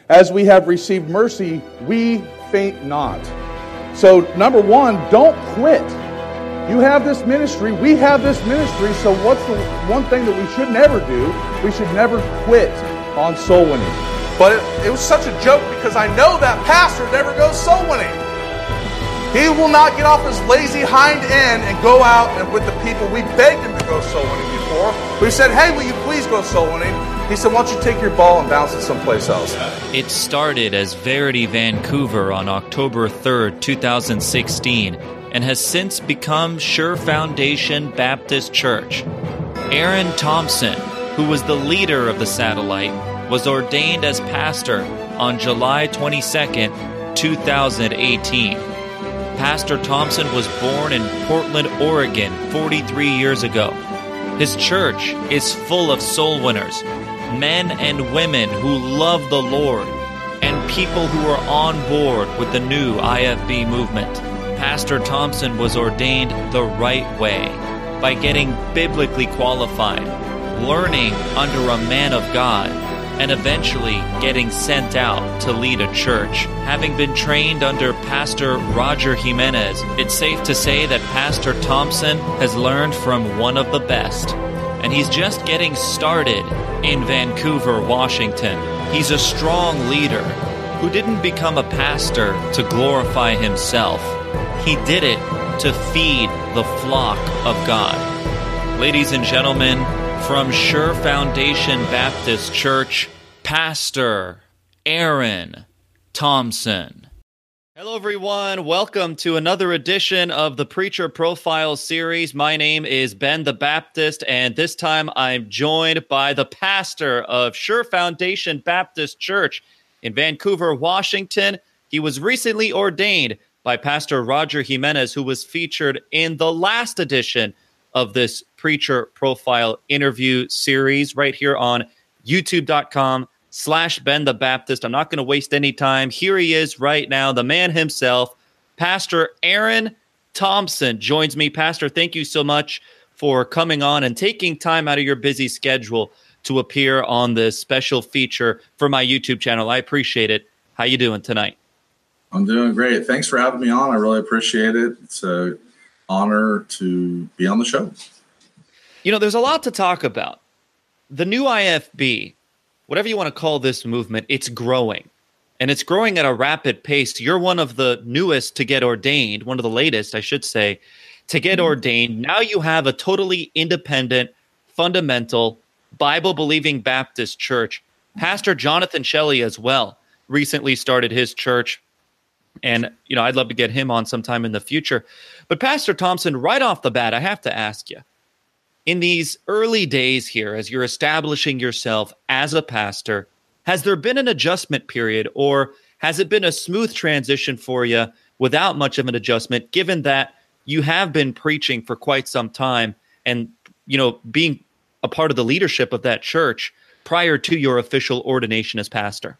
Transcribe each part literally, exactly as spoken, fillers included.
as we have received mercy, we faint not. So, number one, don't quit. You have this ministry, we have this ministry, so what's the one thing that we should never do? We should never quit on soul winning. But it, it was such a joke because I know that pastor never goes soul winning. He will not get off his lazy hind end and go out and with the people. We begged him to go soul winning before. We said, hey, will you please go soul winning? He said, why don't you take your ball and bounce it someplace else? It started as Verity Vancouver on October third, two thousand sixteen, and has since become Sure Foundation Baptist Church. Aaron Thompson, who was the leader of the satellite, was ordained as pastor on July twenty-second, two thousand eighteen. Pastor Thompson was born in Portland, Oregon, forty-three years ago. His church is full of soul winners, men and women who love the Lord, and people who are on board with the new I F B movement. Pastor Thompson was ordained the right way, by getting biblically qualified, learning under a man of God, and eventually getting sent out to lead a church. Having been trained under Pastor Roger Jimenez, it's safe to say that Pastor Thompson has learned from one of the best. And he's just getting started in Vancouver, Washington. He's a strong leader who didn't become a pastor to glorify himself. He did it to feed the flock of God. Ladies and gentlemen, from Sure Foundation Baptist Church, Pastor Aaron Thompson. Hello, everyone. Welcome to another edition of the Preacher Profile series. My name is Ben the Baptist, and this time I'm joined by the pastor of Sure Foundation Baptist Church in Vancouver, Washington. He was recently ordained by Pastor Roger Jimenez, who was featured in the last edition of this Preacher Profile interview series right here on youtube.com slash Ben the Baptist. I'm not going to waste any time. Here he is right now, the man himself, Pastor Aaron Thompson joins me. Pastor, thank you so much for coming on and taking time out of your busy schedule to appear on this special feature for my YouTube channel. I appreciate it. How you doing tonight? I'm doing great. Thanks for having me on. I really appreciate it. It's an honor to be on the show. You know, there's a lot to talk about. The new I F B, whatever you want to call this movement, it's growing. And it's growing at a rapid pace. You're one of the newest to get ordained, one of the latest, I should say, to get mm-hmm. ordained. Now you have a totally independent, fundamental, Bible-believing Baptist church. Pastor Jonathan Shelley as well recently started his church. And, you know, I'd love to get him on sometime in the future. But Pastor Thompson, right off the bat, I have to ask you, in these early days here, as you're establishing yourself as a pastor, has there been an adjustment period, or has it been a smooth transition for you without much of an adjustment, given that you have been preaching for quite some time and, you know, being a part of the leadership of that church prior to your official ordination as pastor?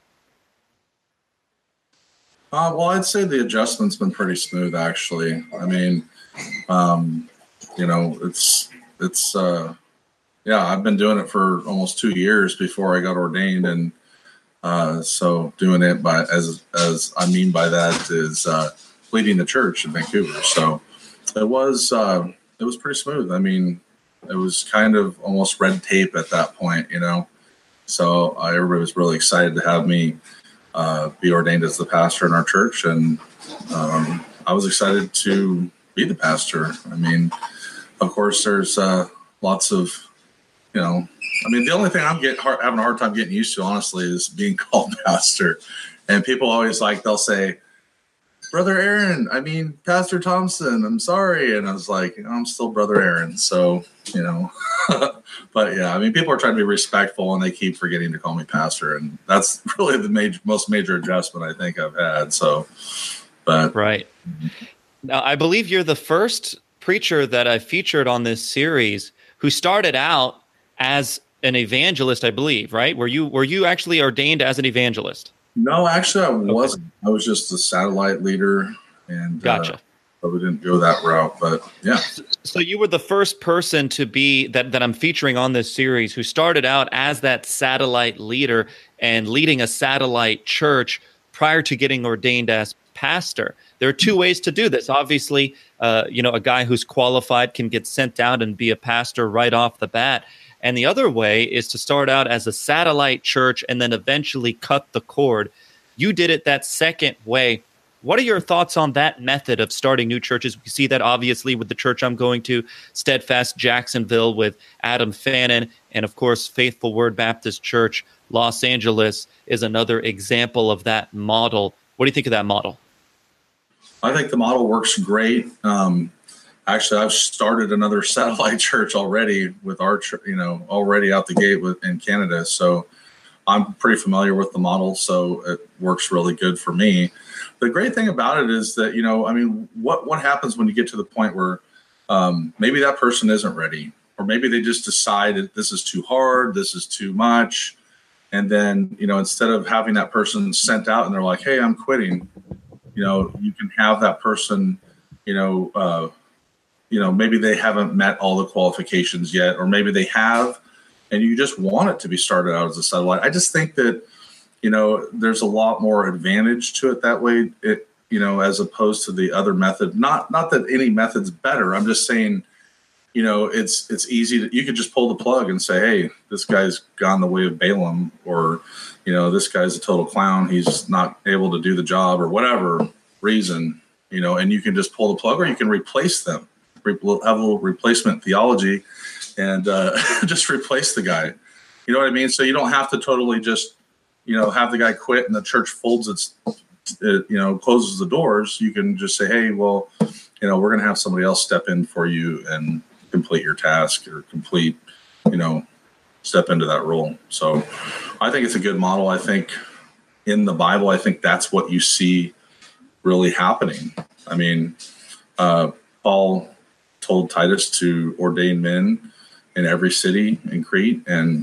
Uh, well, I'd say the adjustment's been pretty smooth, actually. I mean, um, you know, it's, it's, uh, yeah, I've been doing it for almost two years before I got ordained. And uh, so doing it by, as, as I mean by that is uh, leading the church in Vancouver. So it was, uh, it was pretty smooth. I mean, it was kind of almost red tape at that point, you know. So uh, everybody was really excited to have me Uh, be ordained as the pastor in our church, and um, I was excited to be the pastor. I mean, of course, there's uh, lots of, you know, I mean, the only thing I'm getting hard, having a hard time getting used to, honestly, is being called pastor. And people always like, they'll say, Brother Aaron, I mean, Pastor Thompson, I'm sorry. And I was like, you know, I'm still Brother Aaron. So, you know, but yeah, I mean, people are trying to be respectful and they keep forgetting to call me pastor. And that's really the major, most major adjustment I think I've had. So, but. Right. Now, I believe you're the first preacher that I featured on this series who started out as an evangelist, I believe, right? Were you, were you actually ordained as an evangelist? No, actually, I wasn't. Okay. I was just a satellite leader, and gotcha. Uh, but we didn't go that route. But yeah. So you were the first person to be that that I'm featuring on this series who started out as that satellite leader and leading a satellite church prior to getting ordained as pastor. There are two ways to do this. Obviously, uh, you know, a guy who's qualified can get sent out and be a pastor right off the bat. And the other way is to start out as a satellite church and then eventually cut the cord. You did it that second way. What are your thoughts on that method of starting new churches? We see that obviously with the church I'm going to, Steadfast Jacksonville with Adam Fannin, and of course, Faithful Word Baptist Church, Los Angeles is another example of that model. What do you think of that model? I think the model works great. Um, actually, I've started another satellite church already with our, you know, already out the gate with in Canada. So I'm pretty familiar with the model. So it works really good for me. The great thing about it is that, you know, I mean, what, what happens when you get to the point where um, maybe that person isn't ready, or maybe they just decide that this is too hard, this is too much. And then, you know, instead of having that person sent out and they're like, hey, I'm quitting, you know, you can have that person, you know, uh, you know, maybe they haven't met all the qualifications yet, or maybe they have, and you just want it to be started out as a satellite. I just think that, you know, there's a lot more advantage to it that way, it, you know, as opposed to the other method. Not, not that any method's better. I'm just saying, you know, it's, it's easy to, you could just pull the plug and say, hey, this guy's gone the way of Balaam, or, you know, this guy's a total clown. He's not able to do the job, or whatever reason, you know, and you can just pull the plug, or you can replace them, have a little replacement theology and uh, just replace the guy. You know what I mean? So you don't have to totally just, you know, have the guy quit and the church folds its, it, you know, closes the doors. You can just say, hey, well, you know, we're going to have somebody else step in for you and complete your task, or complete, you know, step into that role. So I think it's a good model. I think in the Bible, I think that's what you see really happening. I mean, uh, Paul told Titus to ordain men in every city in Crete. And,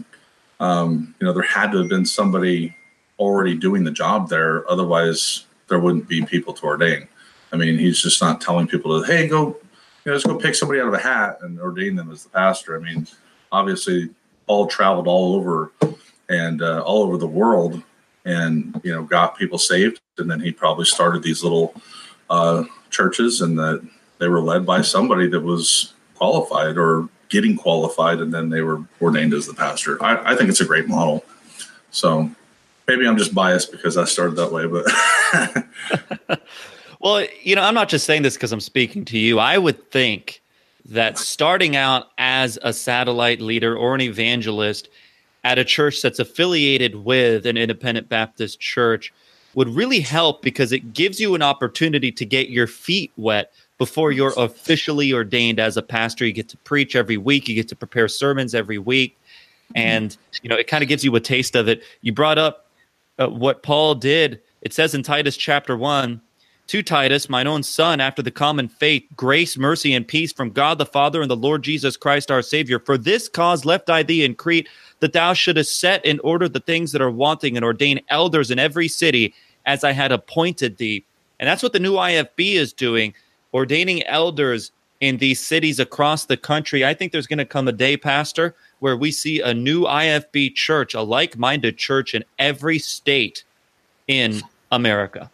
um, you know, there had to have been somebody already doing the job there. Otherwise, there wouldn't be people to ordain. I mean, he's just not telling people to, hey, go, you know, just go pick somebody out of a hat and ordain them as the pastor. I mean, obviously, Paul traveled all over and uh, all over the world, and, you know, got people saved. And then he probably started these little uh, churches, and that they were led by somebody that was qualified or getting qualified, and then they were ordained as the pastor. I, I think it's a great model. So maybe I'm just biased because I started that way, but well, you know, I'm not just saying this because I'm speaking to you. I would think that starting out as a satellite leader or an evangelist at a church that's affiliated with an independent Baptist church would really help, because it gives you an opportunity to get your feet wet before you're officially ordained as a pastor. You get to preach every week. You get to prepare sermons every week. And, you know, it kind of gives you a taste of it. You brought up uh, what Paul did. It says in Titus chapter one, to Titus, mine own son, after the common faith, grace, mercy, and peace from God the Father and the Lord Jesus Christ our Savior. For this cause left I thee in Crete, that thou shouldest set in order the things that are wanting, and ordain elders in every city, as I had appointed thee. And that's what the new I F B is doing, ordaining elders in these cities across the country. I think there's going to come a day, Pastor, where we see a new I F B church, a like-minded church in every state in America.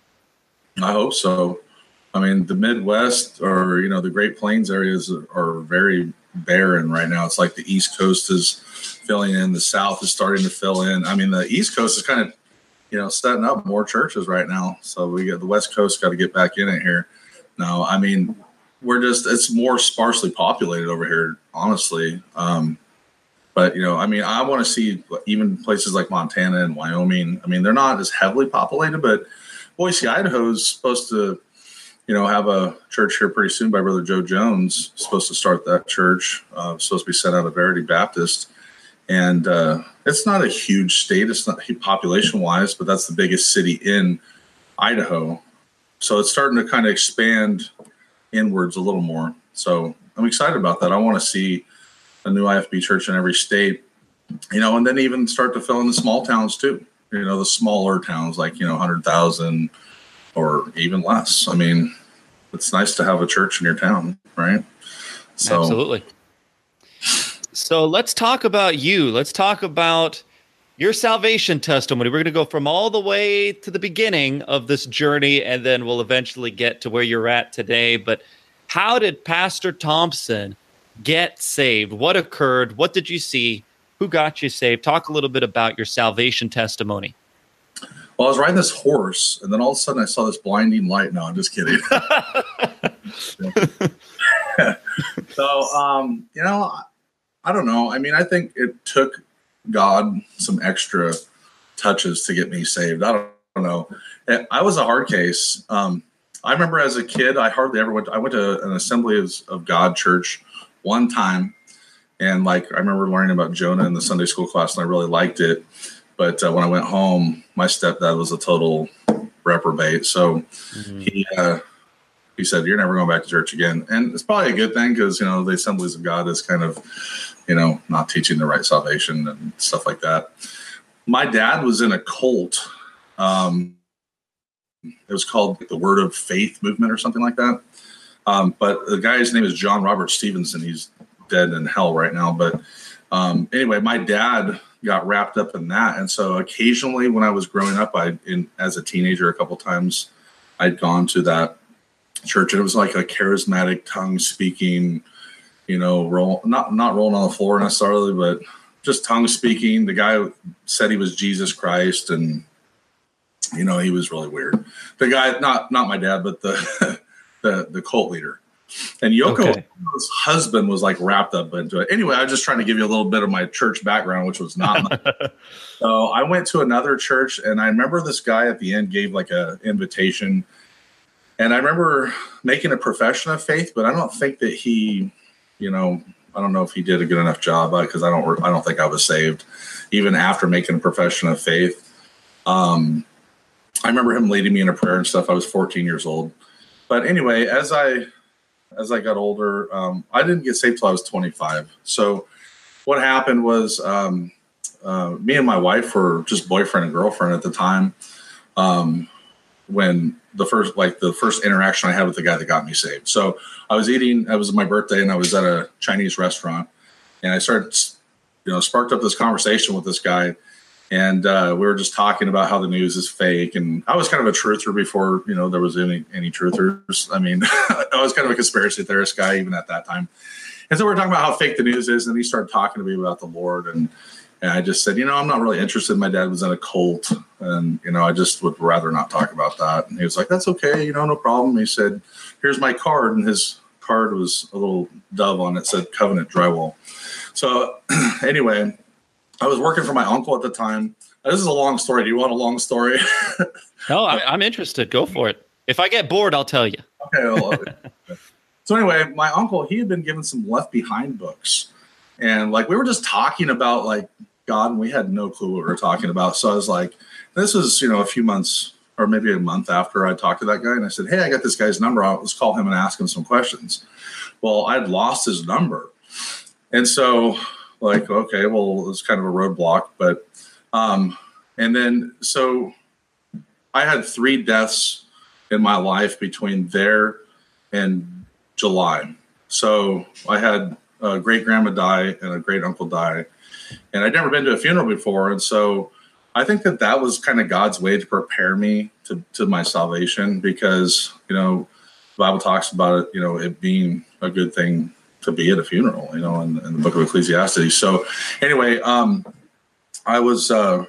I hope so. I mean, the Midwest, or, you know, the Great Plains areas are very barren right now. It's like the East Coast is filling in. The South is starting to fill in. I mean, the East Coast is kind of, you know, setting up more churches right now. So we get the West Coast got to get back in it here. No, I mean, we're just, it's more sparsely populated over here, honestly. Um, but, you know, I mean, I want to see even places like Montana and Wyoming. I mean, they're not as heavily populated, but Boise, Idaho is supposed to, you know, have a church here pretty soon by Brother Joe Jones. Supposed to start that church. Uh, supposed to be sent out of Verity Baptist. And uh, it's not a huge state. It's not population-wise, but that's the biggest city in Idaho. So it's starting to kind of expand inwards a little more. So I'm excited about that. I want to see a new I F B church in every state, you know, and then even start to fill in the small towns too. You know, the smaller towns like, you know, one hundred thousand or even less. I mean, it's nice to have a church in your town, right? So, absolutely. So let's talk about you. Let's talk about your salvation testimony. We're going to go from all the way to the beginning of this journey, and then we'll eventually get to where you're at today. But how did Pastor Thompson get saved? What occurred? What did you see? Who got you saved? Talk a little bit about your salvation testimony. Well, I was riding this horse, and then all of a sudden I saw this blinding light. No, I'm just kidding. so, um, you know, I don't know. I mean, I think it took God some extra touches to get me saved. I don't, I don't know. I was a hard case. Um, I remember as a kid, I hardly ever went to, I went to an Assembly of, of God church one time. And like, I remember learning about Jonah in the Sunday school class, and I really liked it. But uh, when I went home, my stepdad was a total reprobate. So mm-hmm. he, uh, he said, "You're never going back to church again." And it's probably a good thing, because, you know, the Assemblies of God is kind of, you know, not teaching the right salvation and stuff like that. My dad was in a cult. Um, it was called the Word of Faith movement or something like that. Um, but the guy's name is John Robert Stevenson. He's dead in hell right now. But um, anyway, my dad got wrapped up in that. And so occasionally when I was growing up, I, in, as a teenager, a couple times I'd gone to that church, and it was like a charismatic tongue speaking, you know, roll, not, not rolling on the floor necessarily, but just tongue speaking. The guy said he was Jesus Christ, and, you know, he was really weird. The guy, not, not my dad, but the, the, the cult leader. And Yoko's okay. husband was like wrapped up into it. Anyway, I was just trying to give you a little bit of my church background, which was not much. So I went to another church, and I remember this guy at the end gave like a invitation. And I remember making a profession of faith, but I don't think that he, you know, I don't know if he did a good enough job, because I don't, I don't think I was saved even after making a profession of faith. Um, I remember him leading me in a prayer and stuff. I was fourteen years old. But anyway, as I, as I got older, um, I didn't get saved till I was twenty-five. So what happened was, um, uh, me and my wife were just boyfriend and girlfriend at the time. Um, when the first, like the first interaction I had with the guy that got me saved. So I was eating, it was my birthday, and I was at a Chinese restaurant, and I started, you know, sparked up this conversation with this guy. And uh, we were just talking about how the news is fake. And I was kind of a truther before, you know, there was any, any truthers. I mean, I was kind of a conspiracy theorist guy even at that time. And so we were talking about how fake the news is. And he started talking to me about the Lord. And, and I just said, you know, I'm not really interested. My dad was in a cult. And, you know, I just would rather not talk about that. And he was like, "That's okay. You know, no problem." He said, "Here's my card." And his card was a little dove on it, said Covenant Drywall. So anyway, I was working for my uncle at the time. This is a long story. Do you want a long story? No, I'm interested. Go for it. If I get bored, I'll tell you. Okay. Well, so anyway, my uncle, he had been given some Left Behind books. And like, we were just talking about like God, and we had no clue what we were talking about. So I was like, this was, you know, a few months or maybe a month after I talked to that guy. And I said, "Hey, I got this guy's number. I'll, let's call him and ask him some questions." Well, I'd lost his number. And so like, okay, well, it was kind of a roadblock, but, um, and then, so I had three deaths in my life between there and July. So I had a great grandma die and a great uncle die, and I'd never been to a funeral before. And so I think that that was kind of God's way to prepare me to, to my salvation, because, you know, the Bible talks about it, you know, it being a good thing to be at a funeral, you know, in, in the book of Ecclesiastes. So anyway, um, I was, uh,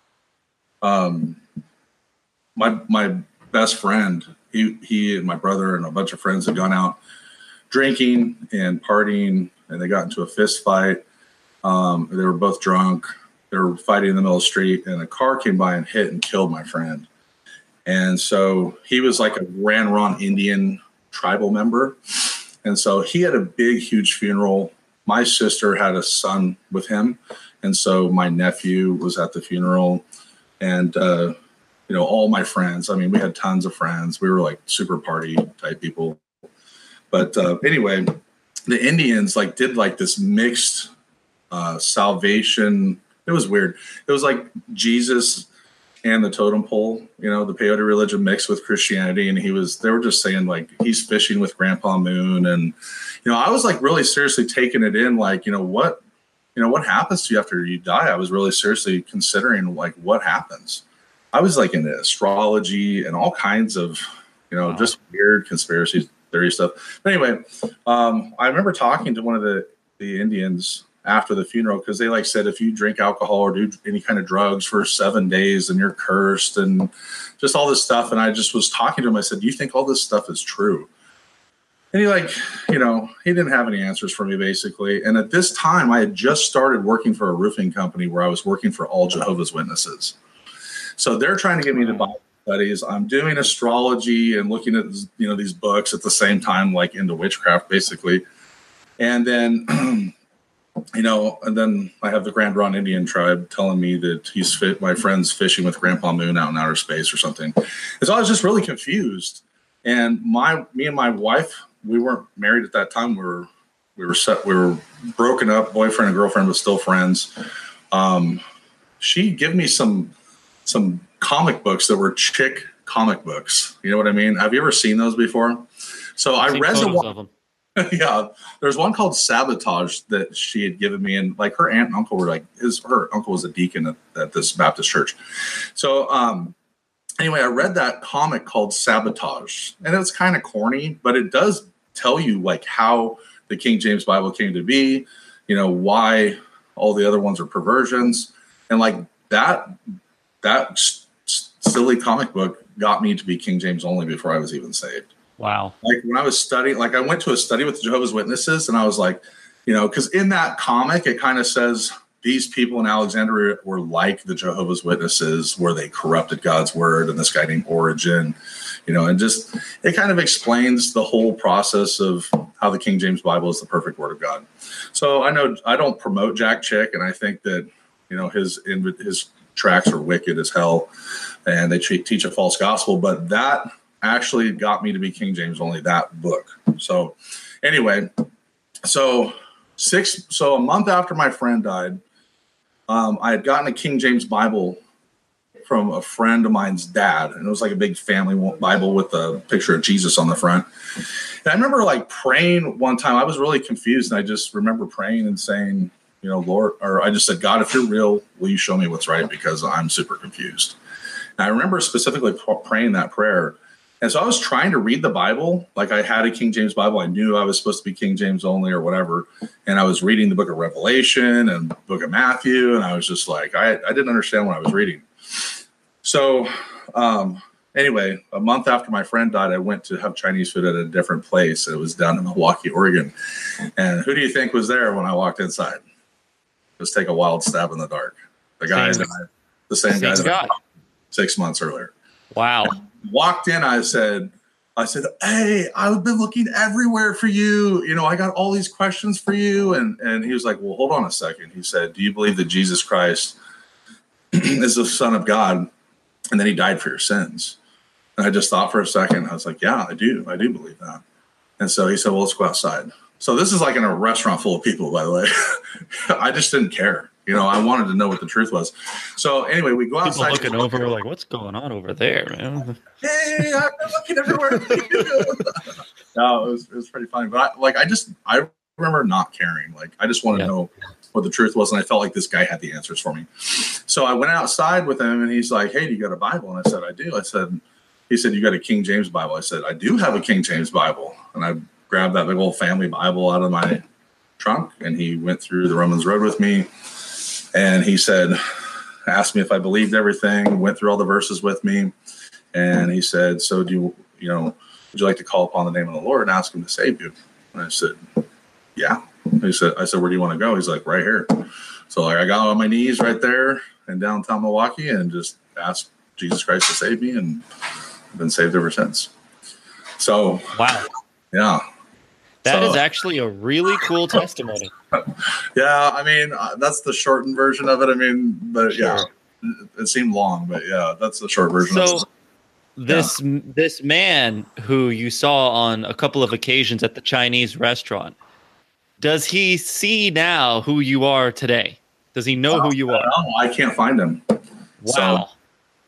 um, my, my best friend, he, he and my brother and a bunch of friends had gone out drinking and partying, and they got into a fist fight. Um, they were both drunk. They were fighting in the middle of the street, and a car came by and hit and killed my friend. And so he was like a Grand Ron Indian tribal member. And so he had a big, huge funeral. My sister had a son with him. And so my nephew was at the funeral, and, uh, you know, all my friends, I mean, we had tons of friends. We were like super party type people. But uh, anyway, the Indians like did like this mixed uh, salvation. It was weird. It was like Jesus and the totem pole, you know, the peyote religion mixed with Christianity. And he was, they were just saying like, he's fishing with Grandpa Moon. And, you know, I was like really seriously taking it in, like, you know, what, you know, what happens to you after you die? I was really seriously considering like what happens. I was like into astrology and all kinds of, you know, wow. just weird conspiracy theory stuff. But anyway, um, I remember talking to one of the, the Indians after the funeral, because they like said, if you drink alcohol or do any kind of drugs for seven days and you're cursed and just all this stuff. And I just was talking to him. I said, do you think all this stuff is true? And he like, you know, he didn't have any answers for me basically. And at this time I had just started working for a roofing company where I was working for all Jehovah's Witnesses. So they're trying to get me to Bible studies. I'm doing astrology and looking at, you know, these books at the same time, like into witchcraft basically. And then, you know, and then I have the Grand Ron Indian tribe telling me that he's fit, my friend's fishing with Grandpa Moon out in outer space or something. And so I was just really confused. And my, me and my wife, we weren't married at that time. We were, we were set, we were broken up, boyfriend and girlfriend, but still friends. Um, she gave me some, some comic books that were chick comic books. You know what I mean? Have you ever seen those before? So I've I read the one. Yeah, there's one called Sabotage that she had given me, and like her aunt and uncle were like, his her uncle was a deacon at, at this Baptist church. So um, anyway, I read that comic called Sabotage, and it's kind of corny, but it does tell you like how the King James Bible came to be, you know, why all the other ones are perversions, and like that that s- silly comic book got me to be King James only before I was even saved. Wow. Like when I was studying, like I went to a study with the Jehovah's Witnesses, and I was like, you know, because in that comic, it kind of says these people in Alexandria were like the Jehovah's Witnesses, where they corrupted God's word, and this guy named Origen, you know, and just it kind of explains the whole process of how the King James Bible is the perfect word of God. So I know I don't promote Jack Chick, and I think that, you know, his his tracts are wicked as hell, and they teach a false gospel, but that actually got me to be King James only, that book. So anyway, so six, so a month after my friend died, um, I had gotten a King James Bible from a friend of mine's dad. And it was like a big family Bible with a picture of Jesus on the front. And I remember like praying one time. I was really confused. And I just remember praying and saying, you know, Lord, or I just said, God, if you're real, will you show me what's right? Because I'm super confused. And I remember specifically praying that prayer. And so I was trying to read the Bible, like I had a King James Bible. I knew I was supposed to be King James only or whatever. And I was reading the book of Revelation and the book of Matthew. And I was just like, I, I didn't understand what I was reading. So um, anyway, a month after my friend died, I went to have Chinese food at a different place. It was down in Milwaukee, Oregon. And who do you think was there when I walked inside? Just take a wild stab in the dark. The guy same, died, the same, same guy that I six months earlier. Wow. Walked in, I said, I said, hey, I've been looking everywhere for you. You know, I got all these questions for you. And, and he was like, well, hold on a second. He said, do you believe that Jesus Christ is the Son of God and then he died for your sins? And I just thought for a second. I was like, yeah, I do. I do believe that. And so he said, well, let's go outside. So this is like in a restaurant full of people, by the way. I just didn't care. You know, I wanted to know what the truth was. So anyway, we go outside. People looking over, like, what's going on over there, man? Hey, I've been looking everywhere. No, it was, it was pretty funny. But I, like, I just, I remember not caring. Like, I just wanted yeah. to know what the truth was. And I felt like this guy had the answers for me. So I went outside with him and he's like, hey, do you got a Bible? And I said, I do. I said, he said, you got a King James Bible? I said, I do have a King James Bible. And I grabbed that big old family Bible out of my trunk and he went through the Romans Road with me. And he said, asked me if I believed everything, went through all the verses with me. And he said, so do you, you know, would you like to call upon the name of the Lord and ask him to save you? And I said, yeah. He said, I said, where do you want to go? He's like, right here. So like, I got on my knees right there in downtown Milwaukee and just asked Jesus Christ to save me. And I've been saved ever since. So, wow. Yeah. That so, is actually a really cool testimony. Yeah, I mean, uh, that's the shortened version of it. I mean, but sure. yeah, it, it seemed long, but yeah, that's the short version. So, of it. this yeah. this man who you saw on a couple of occasions at the Chinese restaurant, does he see now who you are today? Does he know uh, who you are? No, I can't find him. Wow. So,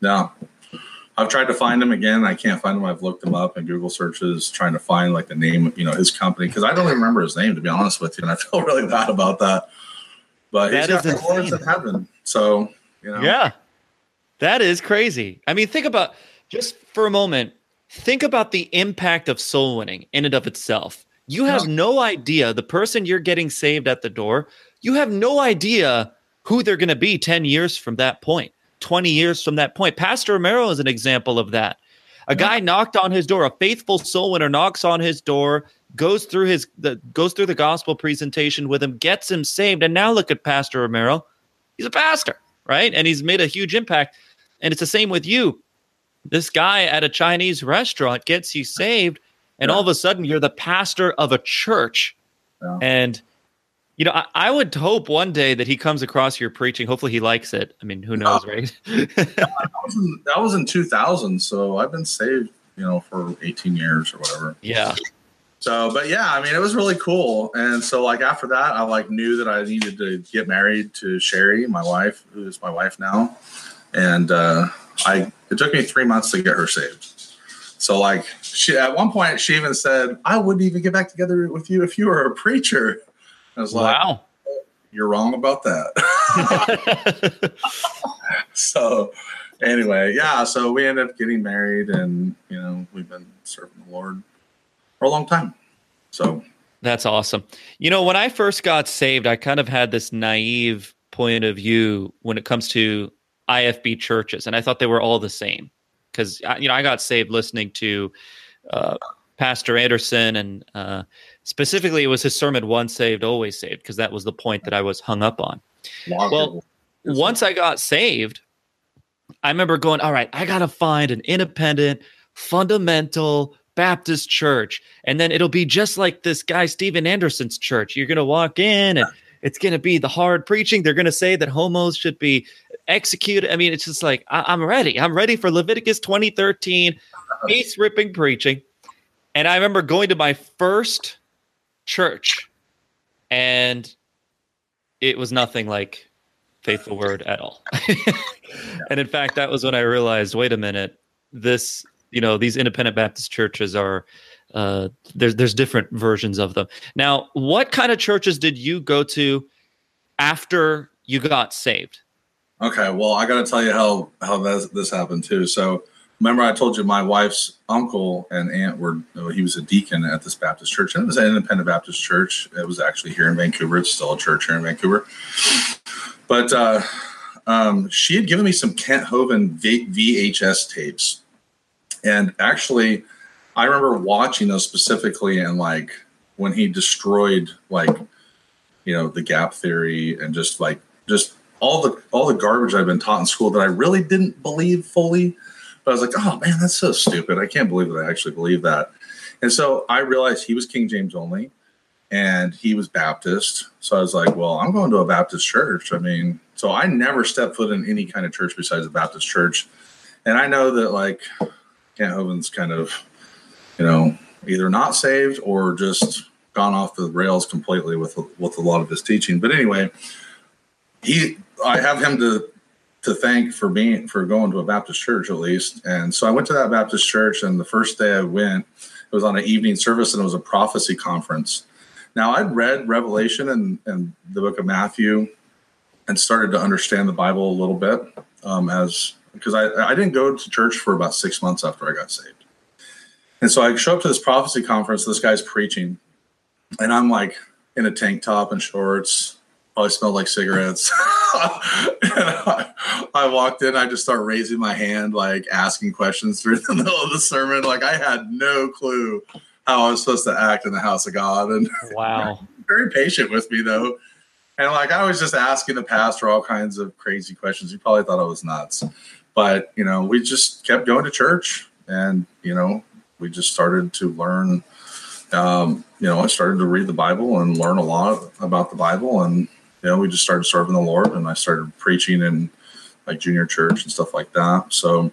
Yeah. I've tried to find him again. I can't find him. I've looked him up in Google searches, trying to find like the name of, you know, his company. Cause I don't even remember his name, to be honest with you. And I feel really bad about that, but That he's got is rewards insane. in heaven. So, you know, Yeah. That is crazy. I mean, think about, just for a moment, think about the impact of soul winning in and of itself. You have Yeah. no idea, the person you're getting saved at the door, you have no idea who they're going to be ten years from that point, twenty years from that point. Pastor Romero is an example of that. A Yeah. guy knocked on his door, a faithful soul winner knocks on his door, goes through his the goes through the gospel presentation with him, gets him saved, and now look at Pastor Romero. He's a pastor, right? And he's made a huge impact. And it's the same with you. This guy at a Chinese restaurant gets you saved, and Yeah. all of a sudden you're the pastor of a church. Yeah. And you know, I, I would hope one day that he comes across your preaching. Hopefully he likes it. I mean, who knows, right? that, was in, that was in two thousand. So I've been saved, you know, for eighteen years or whatever. Yeah. So, but yeah, I mean, it was really cool. And so like after that, I like knew that I needed to get married to Sherry, my wife, who is my wife now. And uh, I, it took me three months to get her saved. So like she, at one point she even said, I wouldn't even get back together with you if you were a preacher. I was like, Wow. you're wrong about that. So anyway, yeah, so we ended up getting married, and, you know, we've been serving the Lord for a long time. So That's awesome. You know, when I first got saved, I kind of had this naive point of view when it comes to I F B churches, and I thought they were all the same. Because, you know, I got saved listening to uh, Pastor Anderson, and uh, specifically it was his sermon, Once Saved, Always Saved, because that was the point that I was hung up on. Well, once I got saved, I remember going, all right, I got to find an independent, fundamental Baptist church. And then it'll be just like this guy, Steven Anderson's church. You're going to walk in and it's going to be the hard preaching. They're going to say that homos should be executed. I mean, it's just like, I- I'm ready. I'm ready for Leviticus twenty thirteen, face ripping preaching. And I remember going to my first church, and it was nothing like Faithful Word at all. And in fact, that was when I realized, wait a minute, this, you know, these independent Baptist churches are, uh, there's, there's different versions of them. Now, what kind of churches did you go to after you got saved? Okay, well, I got to tell you how how this, this happened too. So, remember, I told you my wife's uncle and aunt were, he was a deacon at this Baptist church, and it was an independent Baptist church. It was actually here in Vancouver. It's still a church here in Vancouver. But uh, um, she had given me some Kent Hovind v- VHS tapes, and actually, I remember watching those specifically, and like when he destroyed, like, you know, the gap theory and just like just. all the all the garbage I've been taught in school that I really didn't believe fully. But I was like, oh, man, that's so stupid. I can't believe that I actually believe that. And so I realized he was King James only, and he was Baptist. So I was like, well, I'm going to a Baptist church. I mean, so I never stepped foot in any kind of church besides a Baptist church. And I know that, like, Kent Hovind's kind of, you know, either not saved or just gone off the rails completely with, with a lot of his teaching. But anyway, he... I have him to to thank for being for going to a Baptist church at least. And so I went to that Baptist church, and the first day I went, it was on an evening service, and it was a prophecy conference. Now, I'd read Revelation and, and the book of Matthew and started to understand the Bible a little bit, um, as because I, I didn't go to church for about six months after I got saved. And so I show up to this prophecy conference, this guy's preaching, and I'm like in a tank top and shorts. Probably smelled like cigarettes. I, I walked in. I just started raising my hand, like asking questions through the middle of the sermon. Like I had no clue how I was supposed to act in the house of God. And Wow. very patient with me though. And like I was just asking the pastor all kinds of crazy questions. He probably thought I was nuts. But, you know, we just kept going to church, and, you know, we just started to learn. Um, you know, I started to read the Bible and learn a lot about the Bible, and you know, we just started serving the Lord, and I started preaching in like junior church and stuff like that. So,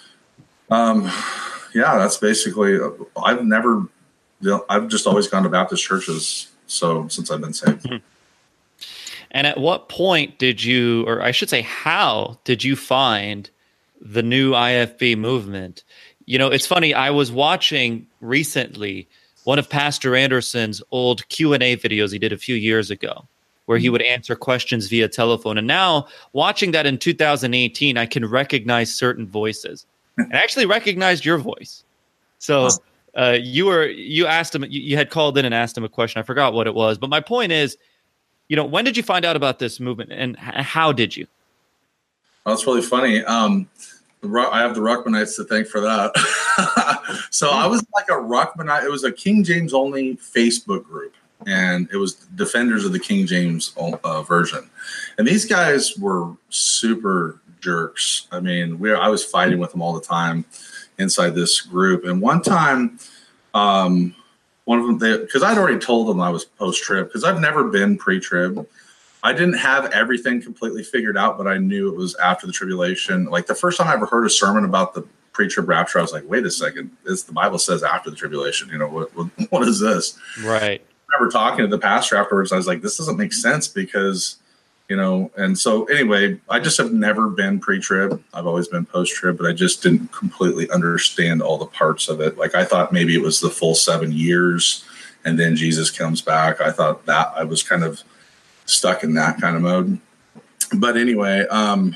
um, yeah, that's basically, I've never, you know, I've just always gone to Baptist churches. So since I've been saved. Mm-hmm. And at what point did you, or I should say, how did you find the new I F B movement. You know, it's funny. I was watching recently one of Pastor Anderson's old Q and A videos he did a few years ago, where he would answer questions via telephone. And now watching that in two thousand eighteen, I can recognize certain voices. And I actually recognized your voice. So uh, you were, you asked him, you, you had called in and asked him a question. I forgot what it was. But my point is, you know, when did you find out about this movement and h- how did you? Well, that's really funny. Um, I have the Ruckmanites to thank for that. So I was like a Ruckmanite. It was a King James only Facebook group, and it was Defenders of the King James uh, version. And these guys were super jerks. I mean, we I was fighting with them all the time inside this group. And one time, um, one of them, because I'd already told them I was post-trib, because I've never been pre-trib. I didn't have everything completely figured out, but I knew it was after the tribulation. Like the first time I ever heard a sermon about the pre-trib rapture, I was like, wait a second, this, the Bible says after the tribulation. You know, what, what, what is this? Right. I remember talking to the pastor afterwards. I was like, this doesn't make sense because, you know, and so anyway, I just have never been pre-trib. I've always been post-trib, but I just didn't completely understand all the parts of it. Like I thought maybe it was the full seven years and then Jesus comes back. I thought that I was kind of stuck in that kind of mode. But anyway, um,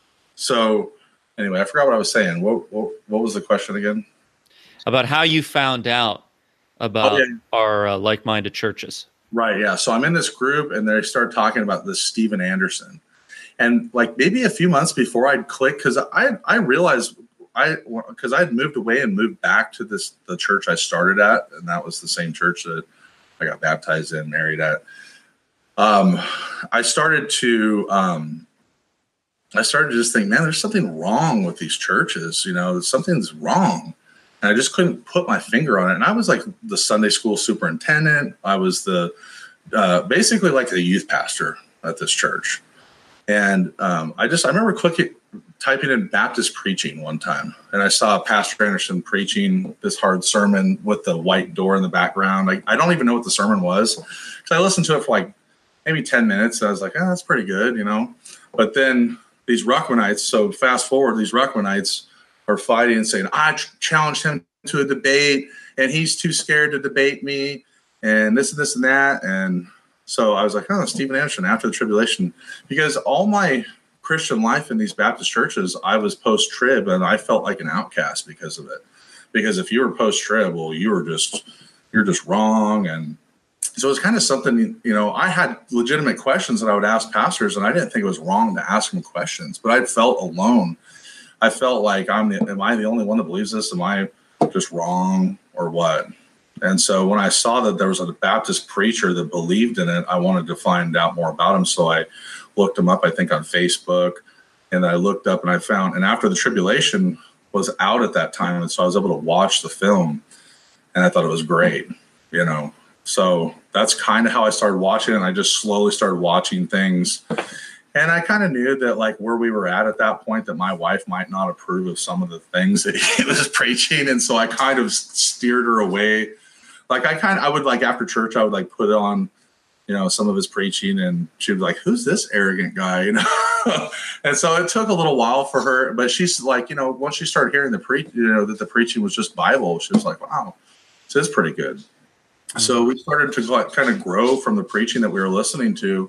so anyway, I forgot what I was saying. What, what, what was the question again? About how you found out about oh, yeah. our uh, like-minded churches. Right. Yeah. So I'm in this group and they start talking about this Steven Anderson, and like maybe a few months before I'd click, cause I, I realized I, cause I'd moved away and moved back to this, the church I started at. And that was the same church that I got baptized in, married at. Um, I started to, um, I started to just think, man, there's something wrong with these churches. You know, something's wrong. And I just couldn't put my finger on it. And I was like the Sunday school superintendent. I was the, uh, basically like the youth pastor at this church. And, um, I just, I remember clicking, typing in Baptist preaching one time. And I saw Pastor Anderson preaching this hard sermon with the white door in the background. Like, I don't even know what the sermon was. So I listened to it for like, maybe ten minutes. I was like, oh, that's pretty good, you know. But then these Ruckmanites, so fast forward, these Ruckmanites are fighting and saying, I ch- challenged him to a debate, and he's too scared to debate me, and this and this and that. And so I was like, oh, Steven Anderson after the tribulation. Because all my Christian life in these Baptist churches, I was post-trib, and I felt like an outcast because of it. Because if you were post-trib, well, you were just, you're just wrong, and so it's kind of something, you know, I had legitimate questions that I would ask pastors, and I didn't think it was wrong to ask them questions, but I felt alone. I felt like, I'm the, am I the only one that believes this? Am I just wrong or what? And so when I saw that there was a Baptist preacher that believed in it, I wanted to find out more about him. So I looked him up, I think on Facebook, and I looked up and I found, and after the tribulation was out at that time. And so I was able to watch the film, and I thought it was great, you know. So that's kind of how I started watching it. And I just slowly started watching things. And I kind of knew that like where we were at at that point, that my wife might not approve of some of the things that he was preaching. And so I kind of steered her away. Like I kind of, I would like after church, I would like put on, you know, some of his preaching, and she'd be like, who's this arrogant guy? You know? And so it took a little while for her, but she's like, you know, once she started hearing the pre, you know, that the preaching was just Bible, she was like, wow, this is pretty good. So we started to like kind of grow from the preaching that we were listening to,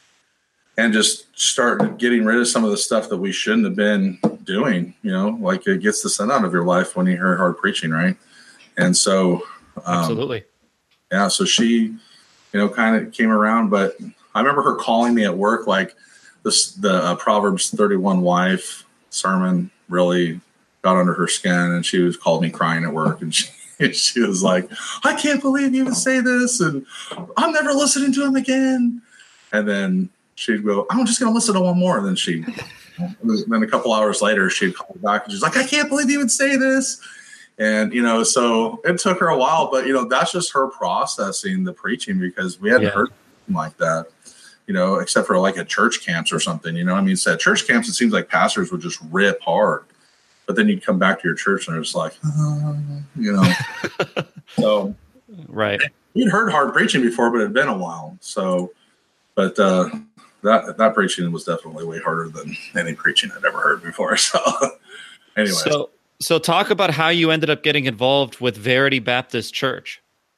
and just start getting rid of some of the stuff that we shouldn't have been doing. You know, like it gets the sin out of your life when you hear hard preaching, right? And so, um, absolutely, yeah. So she, you know, kind of came around, but I remember her calling me at work, like this, the uh, Proverbs thirty-one wife sermon really got under her skin, and she was called me crying at work, and she. She was like, I can't believe you would say this, and I'm never listening to him again. And then she'd go, I'm just going to listen to one more. And then she, then a couple hours later, she'd call back, and she's like, I can't believe you would say this. And, you know, so it took her a while, but, you know, that's just her processing the preaching, because we hadn't yeah. heard anything like that, you know, except for like at church camps or something, you know. I mean, so at church camps, it seems like pastors would just rip hard. But then you'd come back to your church and it's like, uh, you know. So, right. We'd heard hard preaching before, but it had been a while. So, but uh, that that preaching was definitely way harder than any preaching I'd ever heard before. So, anyway. So, so talk about how you ended up getting involved with Verity Baptist Church.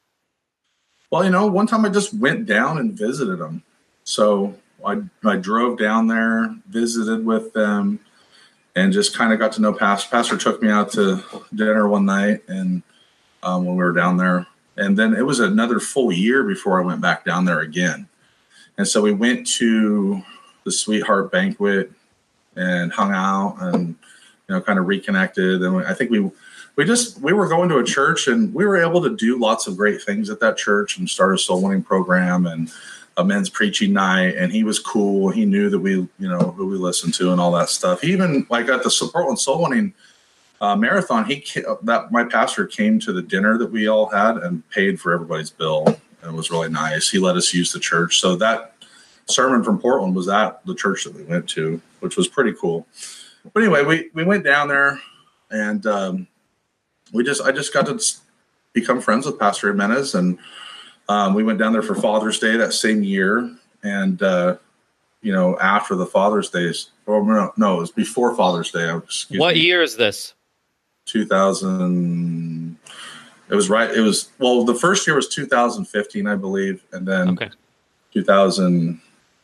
Well, you know, one time I just went down and visited them. So I I drove down there, visited with them, and just kind of got to know Pastor. Pastor took me out to dinner one night, and um, when we were down there, and then it was another full year before I went back down there again. And so we went to the Sweetheart Banquet and hung out, and you know, kind of reconnected. And we, I think we we just we were going to a church, and we were able to do lots of great things at that church, and start a soul winning program and a men's preaching night. And he was cool. He knew that we, you know, who we listened to and all that stuff. He even like at the Portland Soul Winning uh, Marathon, he that my pastor came to the dinner that we all had and paid for everybody's bill. And it was really nice. He let us use the church. So that sermon from Portland was at the church that we went to, which was pretty cool. But anyway, we, we went down there, and um, we just I just got to become friends with Pastor Jimenez, and um, we went down there for Father's Day that same year. And uh, you know, after the Father's Days, or no, no, it was before Father's Day. Excuse what me. year is this? two thousand. It was right. It was well. The first year was two thousand fifteen, I believe, and then okay. two thousand.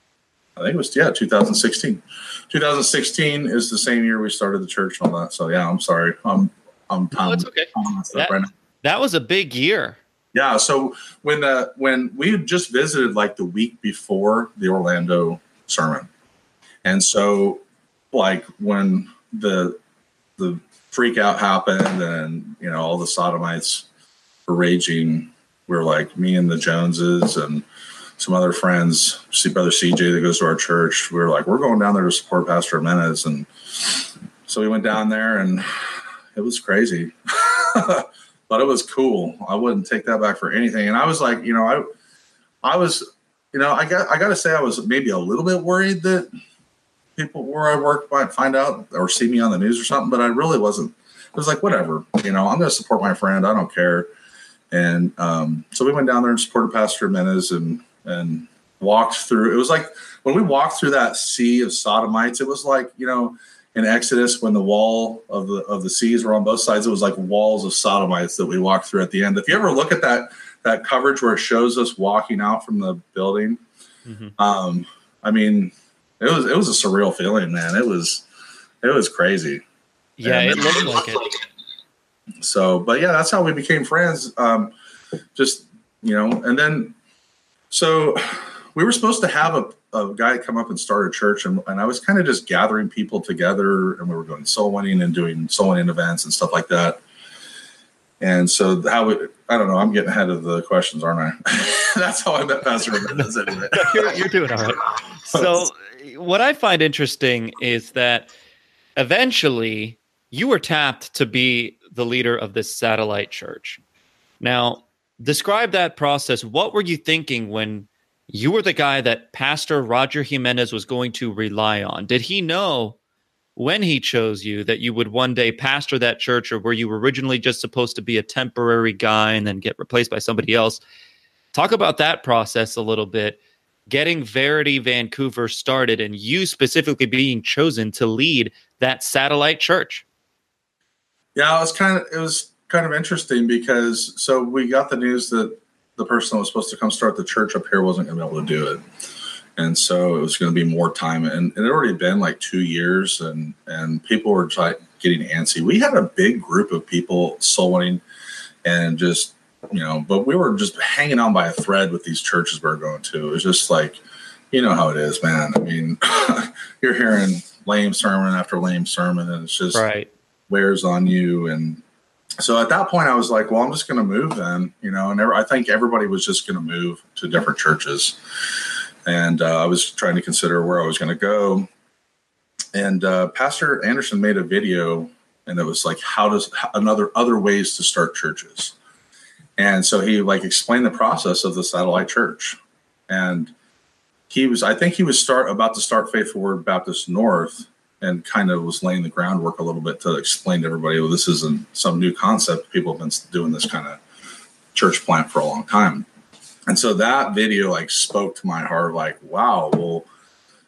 I think it was, yeah, two thousand sixteen. two thousand sixteen is the same year we started the church and all that. So, yeah, I'm sorry. I'm, I'm time. No, it's okay. That, right now. That was a big year. Yeah. So when, uh, when we just visited like the week before the Orlando sermon. And so like when the, the freak out happened and, you know, all the sodomites were raging, we were like me and the Joneses and some other friends, see Brother C J that goes to our church. We were like, we're going down there to support Pastor Jimenez. And so we went down there, and it was crazy, but it was cool. I wouldn't take that back for anything. And I was like, you know, I, I was, you know, I got, I got to say I was maybe a little bit worried that people where I work might find out or see me on the news or something, but I really wasn't. It was like, whatever, you know, I'm going to support my friend. I don't care. And um, so we went down there and supported Pastor Jimenez, and, and walked through. It was like when we walked through that sea of sodomites, it was like, you know, in Exodus, when the wall of the of the seas were on both sides, it was like walls of sodomites that we walked through at the end. If you ever look at that that coverage where it shows us walking out from the building, mm-hmm. um, I mean, it was it was a surreal feeling, man. It was it was crazy. Yeah, and it looked like it. So, but yeah, that's how we became friends. Um, just, you know, and then. So we were supposed to have a, a guy come up and start a church, and, and I was kind of just gathering people together, and we were going soul winning and doing soul winning events and stuff like that. And so how we, I don't know, I'm getting ahead of the questions, aren't I? That's how I met Pastor Jimenez anyway. you're, you're doing all right. So what I find interesting is that eventually you were tapped to be the leader of this satellite church. Now, describe that process. What were you thinking when you were the guy that Pastor Roger Jimenez was going to rely on? Did he know when he chose you that you would one day pastor that church, or were you originally just supposed to be a temporary guy and then get replaced by somebody else? Talk about that process a little bit, getting Verity Vancouver started and you specifically being chosen to lead that satellite church. Yeah, it was kind of, it was kind of interesting because so we got the news that the person that was supposed to come start the church up here wasn't going to be able to do it. And so it was going to be more time. And it had already been like two years and, and people were like getting antsy. We had a big group of people soul winning and just, you know, but we were just hanging on by a thread with these churches we were going to. It was just like, you know how it is, man. I mean, you're hearing lame sermon after lame sermon, and it's just right. wears on you. And so at that point I was like, well, I'm just going to move then, you know, and I think everybody was just going to move to different churches. And uh, I was trying to consider where I was going to go. And uh, Pastor Anderson made a video, and it was like, how does another other ways to start churches. And so he like explained the process of the satellite church. And he was, I think he was start about to start Faithful Word Baptist North, and kind of was laying the groundwork a little bit to explain to everybody, well, this isn't some new concept. People have been doing this kind of church plant for a long time. And so that video like spoke to my heart, like, wow, well,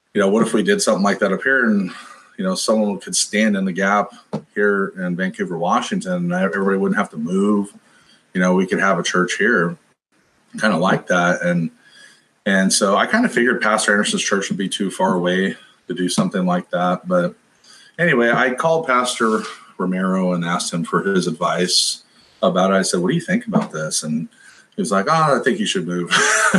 you know, what if we did something like that up here, and you know, someone could stand in the gap here in Vancouver, Washington, and everybody wouldn't have to move. You know, we could have a church here, kind of like that. And and so I kind of figured Pastor Anderson's church would be too far away to do something like that. But anyway, I called Pastor Romero and asked him for his advice about it. I said, what do you think about this? And he was like, oh, I think you should move.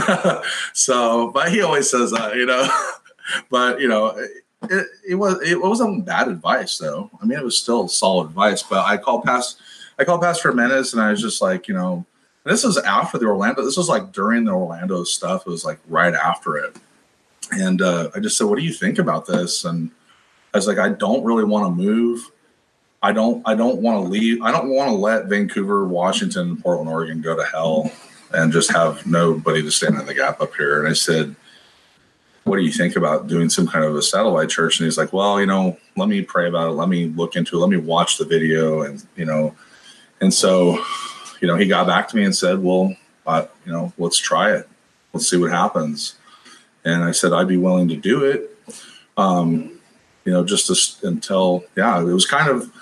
So, but he always says that, you know, but, you know, it, it was, it wasn't bad advice though. I mean, it was still solid advice, but I called Pastor, I called Pastor Jimenez and I was just like, you know, this was after the Orlando, this was like during the Orlando stuff. It was like right after it. And uh, I just said, what do you think about this? And I was like, I don't really want to move. I don't, I don't want to leave. I don't want to let Vancouver, Washington, and Portland, Oregon go to hell and just have nobody to stand in the gap up here. And I said, what do you think about doing some kind of a satellite church? And he's like, well, you know, let me pray about it. Let me look into it. Let me watch the video. And, you know, and so, you know, he got back to me and said, well, uh, you know, let's try it. Let's see what happens. And I said, I'd be willing to do it. Um, you know, just to, until, yeah, it was kind of,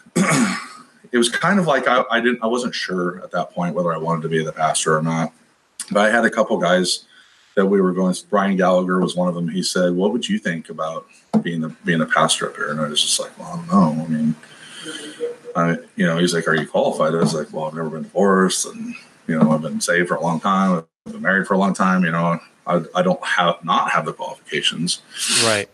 it was kind of like I, I didn't, I wasn't sure at that point whether I wanted to be the pastor or not. But I had a couple guys that we were going. Brian Gallagher was one of them. He said, "What would you think about being a being a pastor up here?" And I was just like, "Well, I don't know. I mean, I, you know." He's like, "Are you qualified?" I was like, "Well, I've never been divorced, and you know, I've been saved for a long time. I've been married for a long time. You know, I, I don't have not have the qualifications." Right.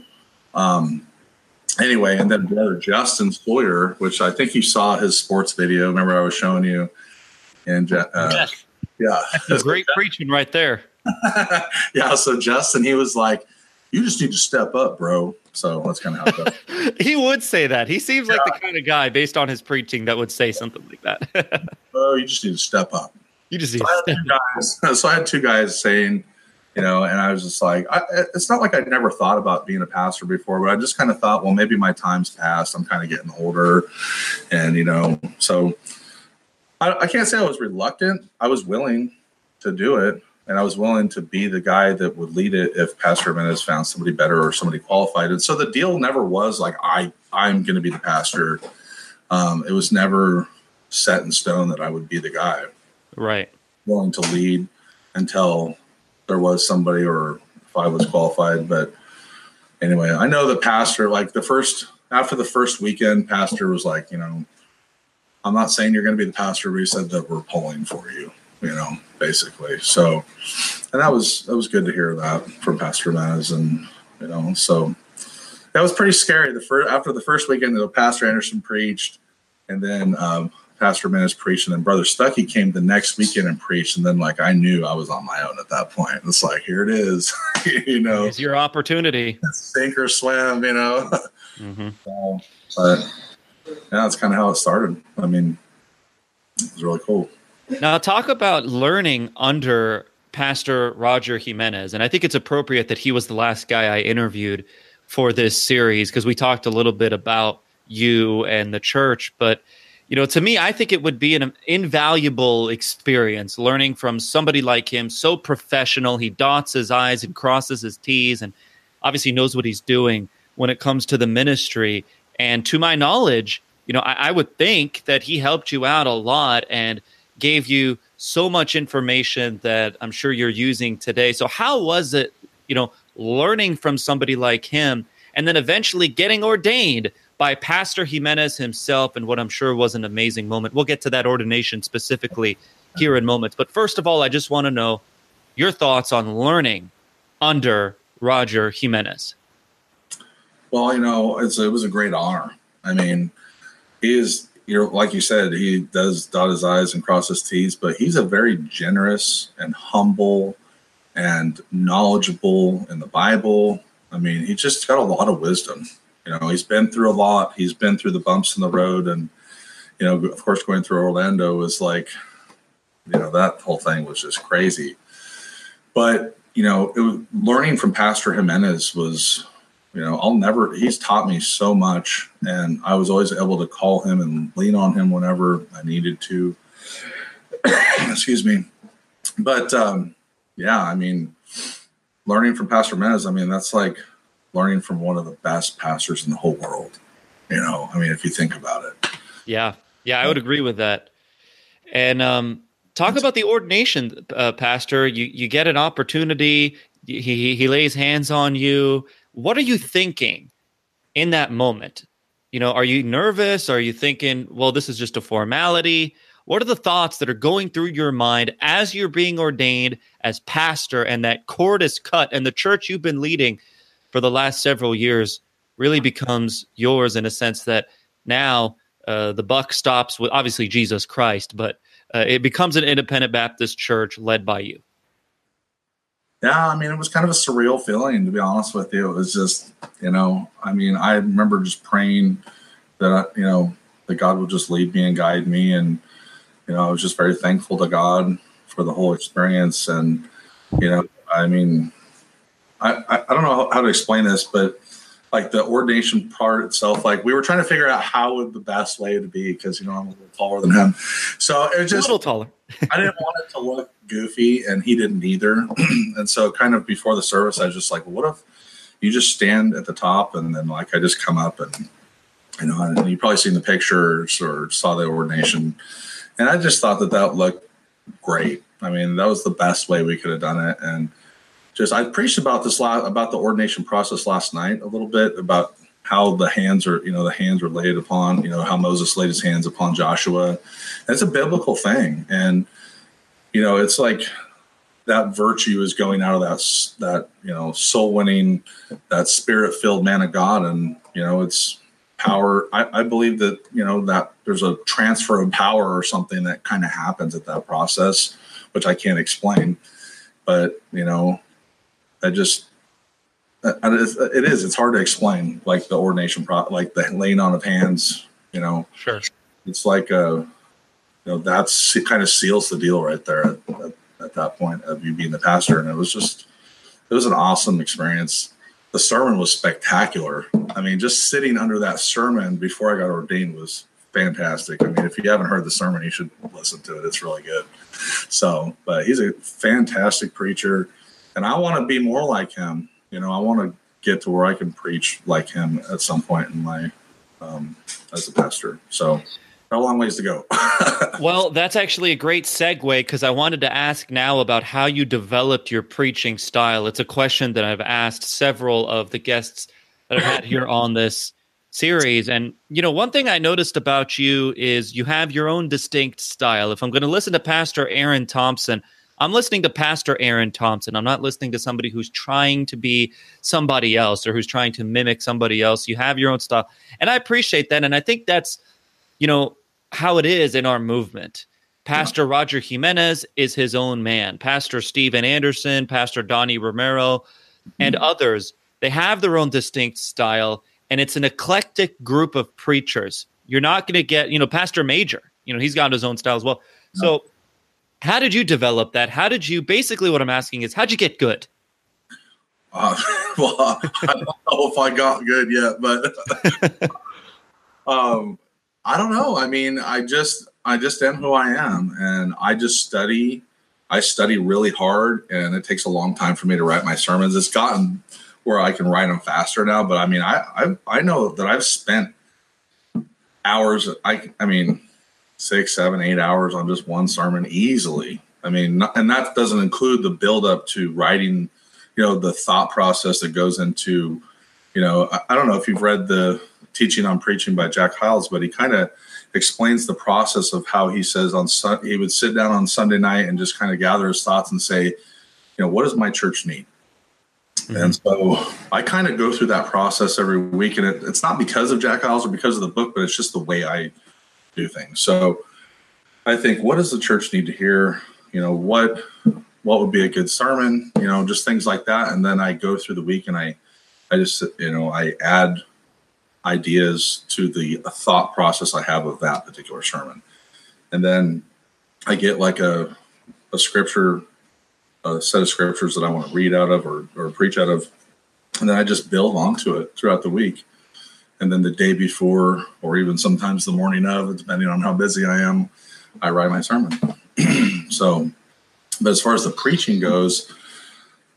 Um. Anyway, and then brother Justin Sawyer, which I think you saw his sports video. Remember I was showing you? And uh, yes. Yeah, that's great preaching right there. Yeah, so Justin, he was like, "You just need to step up, bro." So that's kind of how it goes. He would say that. He seems like yeah. the kind of guy, based on his preaching, that would say something like that. Oh, you just need to step up. You just need so to step up. Guys, so I had two guys saying, you know, and I was just like, I, it's not like I'd never thought about being a pastor before, but I just kind of thought, well, maybe my time's passed. I'm kind of getting older. And, you know, so I, I can't say I was reluctant. I was willing to do it. And I was willing to be the guy that would lead it if Pastor Jimenez found somebody better or somebody qualified. And so the deal never was like, I, I'm going to be the pastor. Um, it was never set in stone that I would be the guy. Right. Willing to lead until there was somebody or if I was qualified. But anyway, I know the pastor, like the first, after the first weekend, pastor was like, you know, I'm not saying you're going to be the pastor, but he said that we're pulling for you. You know, basically. So, and that was, that was good to hear that from Pastor Jimenez. And, you know, so that was pretty scary. The first, after the first weekend, the Pastor Anderson preached and then um, Pastor Jimenez preached and then Brother Stuckey came the next weekend and preached. And then like, I knew I was on my own at that point. It's like, here it is, you know, it's your opportunity. Sink or swim, you know? Mm-hmm. So, but yeah, that's kind of how it started. I mean, it was really cool. Now, talk about learning under Pastor Roger Jimenez. And I think it's appropriate that he was the last guy I interviewed for this series because we talked a little bit about you and the church. But, you know, to me, I think it would be an invaluable experience learning from somebody like him, so professional. He dots his I's and crosses his T's and obviously knows what he's doing when it comes to the ministry. And to my knowledge, you know, I, I would think that he helped you out a lot and gave you so much information that I'm sure you're using today. So how was it, you know, learning from somebody like him and then eventually getting ordained by Pastor Jimenez himself and what I'm sure was an amazing moment? We'll get to that ordination specifically here in moments. But first of all, I just want to know your thoughts on learning under Roger Jimenez. Well, you know, it's, it was a great honor. I mean, he is, you know, like you said, he does dot his I's and cross his T's, but he's a very generous and humble and knowledgeable in the Bible. I mean, he just got a lot of wisdom. You know, he's been through a lot. He's been through the bumps in the road. And, you know, of course, going through Orlando was like, you know, that whole thing was just crazy. But, you know, it was, learning from Pastor Jimenez was, you know, I'll never, he's taught me so much and I was always able to call him and lean on him whenever I needed to. Excuse me. But, um, yeah, I mean, learning from Pastor Mez, I mean, that's like learning from one of the best pastors in the whole world. You know, I mean, if you think about it. Yeah. Yeah, I would agree with that. And um, talk about the ordination, uh, Pastor. You you get an opportunity. He, he he lays hands on you. What are you thinking in that moment? You know, are you nervous? Are you thinking, well, this is just a formality? What are the thoughts that are going through your mind as you're being ordained as pastor and that cord is cut and the church you've been leading for the last several years really becomes yours in a sense that now uh, the buck stops with obviously Jesus Christ, but uh, it becomes an independent Baptist church led by you? Yeah, I mean, it was kind of a surreal feeling, to be honest with you. It was just, you know, I mean, I remember just praying that, you know, that God would just lead me and guide me. And, you know, I was just very thankful to God for the whole experience. And, you know, I mean, I, I, I don't know how to explain this, but like the ordination part itself, like we were trying to figure out how would the best way to be, because, you know, I'm a little taller than him. So it was just a little taller. I didn't want it to look goofy, and he didn't either. And so kind of before the service, I was just like, well, what if you just stand at the top and then like I just come up and, you know, and you probably seen the pictures or saw the ordination. And I just thought that that looked great. I mean, that was the best way we could have done it. And just, I preached about this, about the ordination process last night, a little bit about how the hands are, you know, the hands were laid upon, you know, how Moses laid his hands upon Joshua. That's a biblical thing. And, you know, it's like that virtue is going out of that, that, you know, soul winning, that spirit filled man of God. And, you know, it's power. I, I believe that, you know, that there's a transfer of power or something that kind of happens at that process, which I can't explain. But, you know, I just, it is, it's hard to explain, like the ordination, pro, like the laying on of hands, you know. Sure. It's like, a, you know, that's, it kind of seals the deal right there at, at, at that point of you being the pastor. And it was just, it was an awesome experience. The sermon was spectacular. I mean, just sitting under that sermon before I got ordained was fantastic. I mean, if you haven't heard the sermon, you should listen to it. It's really good. So, but he's a fantastic preacher, and I want to be more like him. You know, I want to get to where I can preach like him at some point in my, um, as a pastor. So, got a long ways to go. Well, that's actually a great segue, because I wanted to ask now about how you developed your preaching style. It's a question that I've asked several of the guests that I've had here on this series. And, you know, one thing I noticed about you is you have your own distinct style. If I'm going to listen to Pastor Aaron Thompson, I'm listening to Pastor Aaron Thompson. I'm not listening to somebody who's trying to be somebody else or who's trying to mimic somebody else. You have your own style. And I appreciate that. And I think that's, you know, how it is in our movement. Pastor yeah. Roger Jimenez is his own man. Pastor Steven Anderson, Pastor Donnie Romero, and mm-hmm. others, they have their own distinct style. And it's an eclectic group of preachers. You're not going to get, you know, Pastor Major, you know, he's got his own style as well. Yeah. So how did you develop that? How did you, basically what I'm asking is, how'd you get good? Uh, well, I don't know if I got good yet, but um, I don't know. I mean, I just, I just am who I am, and I just study. I study really hard, and it takes a long time for me to write my sermons. It's gotten where I can write them faster now, but I mean, I, I, I know that I've spent hours. I, I mean, six, seven, eight hours on just one sermon easily. I mean, not, and that doesn't include the build up to writing, you know, the thought process that goes into, you know, I, I don't know if you've read the Teaching on Preaching by Jack Hyles, but he kind of explains the process of how he says on Sun, he would sit down on Sunday night and just kind of gather his thoughts and say, you know, what does my church need? Mm-hmm. And so I kind of go through that process every week, and it, it's not because of Jack Hyles or because of the book, but it's just the way I do things. So I think, what does the church need to hear? You know, what what would be a good sermon? You know, just things like that. And then I go through the week and I, I just, you know, I add ideas to the thought process I have of that particular sermon. And then I get like a, a scripture, a set of scriptures that I want to read out of or, or preach out of. And then I just build onto it throughout the week. And then the day before, or even sometimes the morning of, depending on how busy I am, I write my sermon. So, but as far as the preaching goes,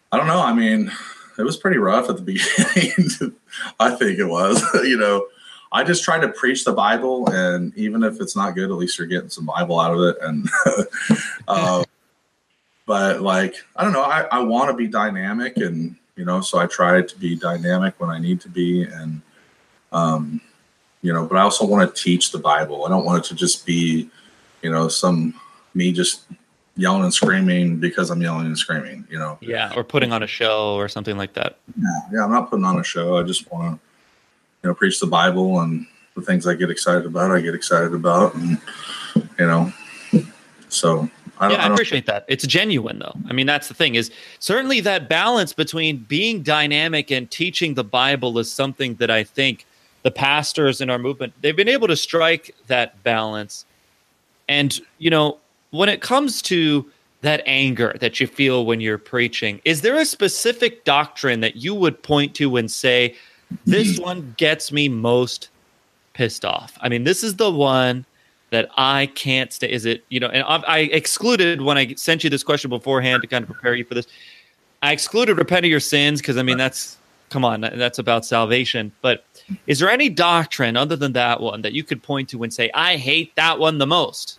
I don't know. I mean, it was pretty rough at the beginning. I think it was, you know, I just try to preach the Bible, and even if it's not good, at least you're getting some Bible out of it. And, uh, but like, I don't know, I, I want to be dynamic, and, you know, so I try to be dynamic when I need to be. And, um, you know, but I also want to teach the Bible. I don't want it to just be, you know, some me just yelling and screaming because I'm yelling and screaming, you know. Yeah, or putting on a show or something like that. Yeah, yeah, I'm not putting on a show. I just want to, you know, preach the Bible, and the things I get excited about, I get excited about, and, you know, so I don't, yeah, I, I don't appreciate that. It's genuine, though. I mean, that's the thing, is certainly that balance between being dynamic and teaching the Bible is something that I think the pastors in our movement, they've been able to strike that balance. And, you know, when it comes to that anger that you feel when you're preaching, is there a specific doctrine that you would point to and say, this one gets me most pissed off? I mean, this is the one that I can't stay. Is it, you know, and I, I excluded, when I sent you this question beforehand to kind of prepare you for this, I excluded repent of your sins, because I mean, that's, come on, that's about salvation. But is there any doctrine other than that one that you could point to and say, I hate that one the most?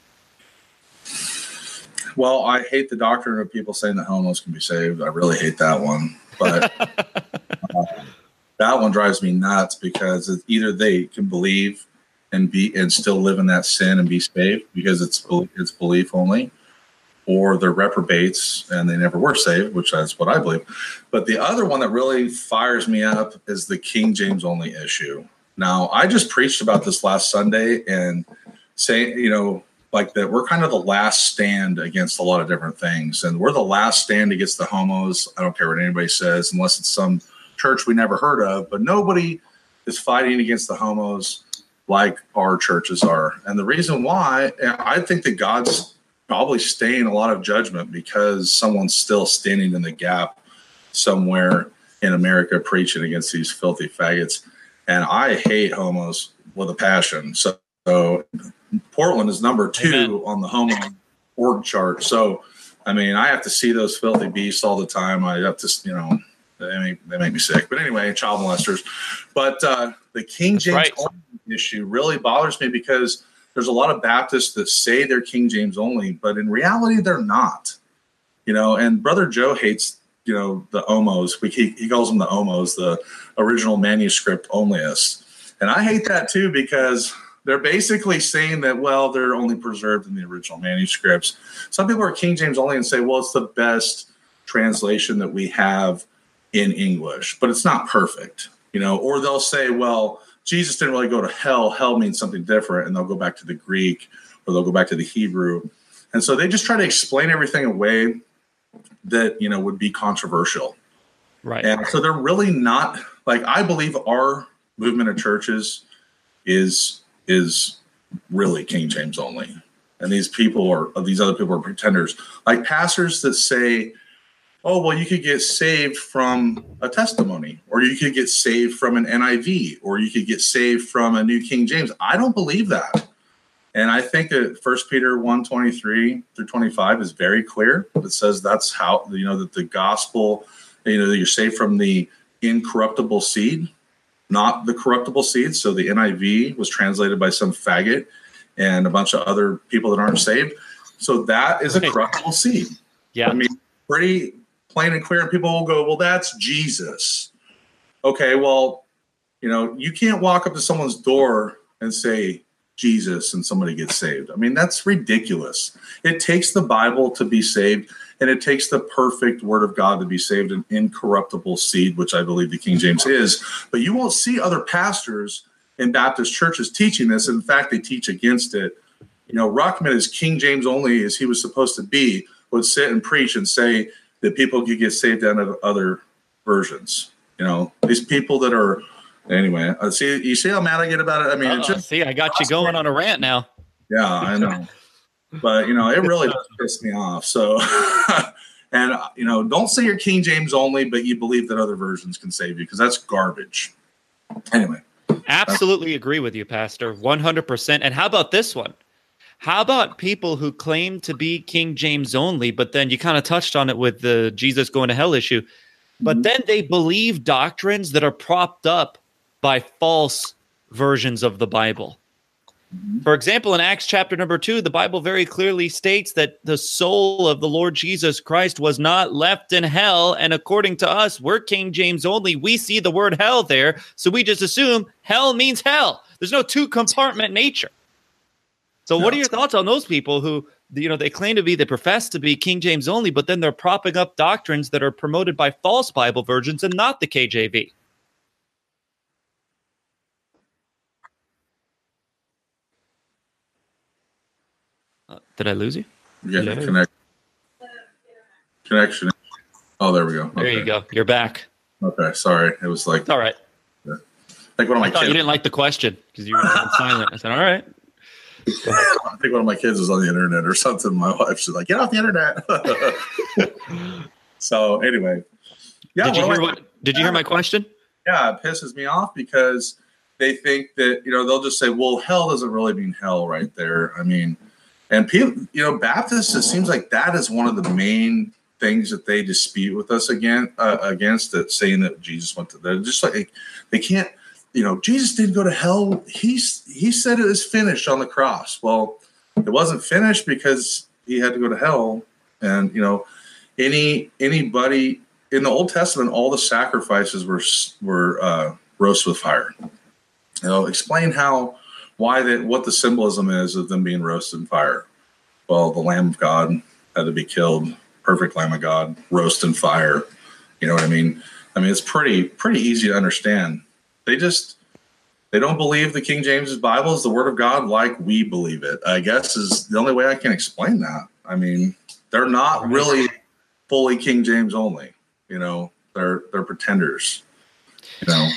Well, I hate the doctrine of people saying that homos can be saved. I really hate that one. But uh, that one drives me nuts, because it's either they can believe and be and still live in that sin and be saved because it's it's belief only, or they're reprobates and they never were saved, which is what I believe. But the other one that really fires me up is the King James only issue. Now, I just preached about this last Sunday, and say, you know, like that we're kind of the last stand against a lot of different things. And we're the last stand against the homos. I don't care what anybody says, unless it's some church we never heard of. But nobody is fighting against the homos like our churches are. And the reason why, I think that God's probably staying a lot of judgment because someone's still standing in the gap somewhere in America preaching against these filthy faggots. And I hate homos with a passion. So, so Portland is number two Amen. On the homo org chart. So, I mean, I have to see those filthy beasts all the time. I have to, you know, they make, they make me sick. But anyway, child molesters. But uh, the King That's James right. only issue really bothers me, because there's a lot of Baptists that say they're King James only, but in reality, they're not. You know, and Brother Joe hates, you know, the omos. We, he, he calls them the omos, the original manuscript onlyists. And I hate that too, because they're basically saying that, well, they're only preserved in the original manuscripts. Some people are King James only and say, well, it's the best translation that we have in English, but it's not perfect, you know. Or they'll say, well, Jesus didn't really go to hell. Hell means something different, and they'll go back to the Greek, or they'll go back to the Hebrew. And so they just try to explain everything away that, you know, would be controversial. Right. And so they're really not, like, I believe our movement of churches is is really King James only. And these people are, these other people are pretenders. Like pastors that say, oh, well, you could get saved from a testimony, or you could get saved from an N I V, or you could get saved from a New King James. I don't believe that. And I think that First Peter one twenty-three through twenty-five is very clear. It says that's how, you know, that the gospel, you know, that you're saved from the incorruptible seed, not the corruptible seed. So the N I V was translated by some faggot and a bunch of other people that aren't saved. So that is a corruptible seed. Yeah. I mean, pretty plain and clear. And people will go, well, that's Jesus. Okay, well, you know, you can't walk up to someone's door and say Jesus and somebody gets saved. I mean, that's ridiculous. It takes the Bible to be saved, and it takes the perfect word of God to be saved, an incorruptible seed, which I believe the King James is. But you won't see other pastors in Baptist churches teaching this. In fact, they teach against it. You know, Ruckman, as King James only as he was supposed to be, would sit and preach and say that people could get saved out of other versions. You know, these people that are, anyway, uh, see, you see how mad I get about it? I mean, Uh-oh, it's just, see, I got you going on a rant now. Yeah, I know. But, you know, it really does piss me off. So, and, you know, don't say you're King James only, but you believe that other versions can save you, because that's garbage. Anyway. Absolutely agree with you, Pastor, one hundred percent. And how about this one? how about people who claim to be King James only, but then you kind of touched on it with the Jesus going to hell issue, but mm-hmm. then they believe doctrines that are propped up by false versions of the Bible. Mm-hmm. For example, in Acts chapter number two, the Bible very clearly states that the soul of the Lord Jesus Christ was not left in hell. And according to us, we're King James only. We see the word hell there. So we just assume hell means hell. There's no two compartment nature. So what are your thoughts on those people who, you know, they claim to be, they profess to be King James only, but then they're propping up doctrines that are promoted by false Bible versions and not the K J V? Uh, did I lose you? Yeah, Hello? connect. Connection. Oh, there we go. There okay. you go. You're back. Okay, sorry. It was like. It's all right. Yeah. Like one of my I thought kids. You didn't like the question because you were silent. I said, all right. I think one of my kids was on the internet or something. My wife's like, get off the internet. So anyway. Yeah. Did you hear I, what, Did you hear my question? Yeah, it pisses me off because they think that, you know, they'll just say, well, hell doesn't really mean hell right there. I mean, and people, you know, Baptists, it seems like that is one of the main things that they dispute with us again, uh, against it, saying that Jesus went to there. Just like they can't, you know, Jesus didn't go to hell. He's, he said it was finished on the cross. Well, it wasn't finished because he had to go to hell. And, you know, any, anybody in the Old Testament, all the sacrifices were, were, uh, roasted with fire. You know, explain how, why that, what the symbolism is of them being roasted in fire. Well, the Lamb of God had to be killed, perfect Lamb of God, roast in fire. You know what I mean? I mean, it's pretty, pretty easy to understand. They just, they don't believe the King James Bible is the word of God like we believe it, I guess, is the only way I can explain that. I mean, they're not really fully King James only, you know, they're, they're pretenders, you know.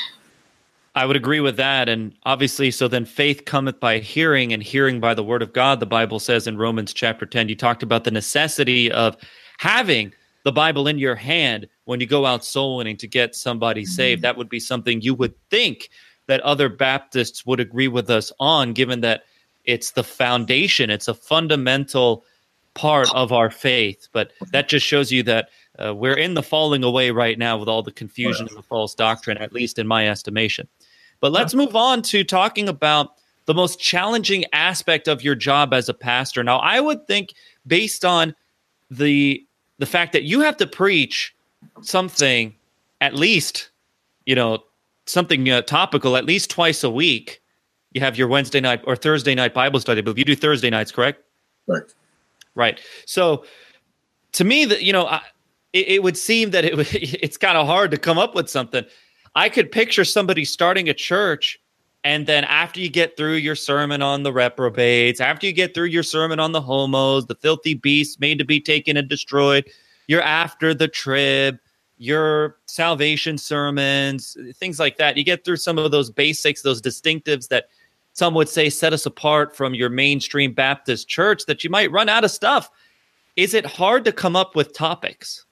I would agree with that. And obviously, so then faith cometh by hearing, and hearing by the word of God. The Bible says in Romans chapter ten, you talked about the necessity of having the Bible in your hand when you go out soul winning to get somebody saved. That would be something you would think that other Baptists would agree with us on, given that it's the foundation, it's a fundamental part of our faith. But that just shows you that uh, we're in the falling away right now with all the confusion and the false doctrine, at least in my estimation. But let's move on to talking about the most challenging aspect of your job as a pastor. Now, I would think, based on the the fact that you have to preach something at least, you know, something uh, topical at least twice a week. You have your Wednesday night or Thursday night Bible study, but you do Thursday nights, correct? Right. Right. So to me, that, you know, I, it, it would seem that it it's kind of hard to come up with something. I could picture somebody starting a church, and then after you get through your sermon on the reprobates, after you get through your sermon on the homos, the filthy beasts made to be taken and destroyed, you're after the trib, your salvation sermons, things like that. You get through some of those basics, those distinctives that some would say set us apart from your mainstream Baptist church, that you might run out of stuff. Is it hard to come up with topics?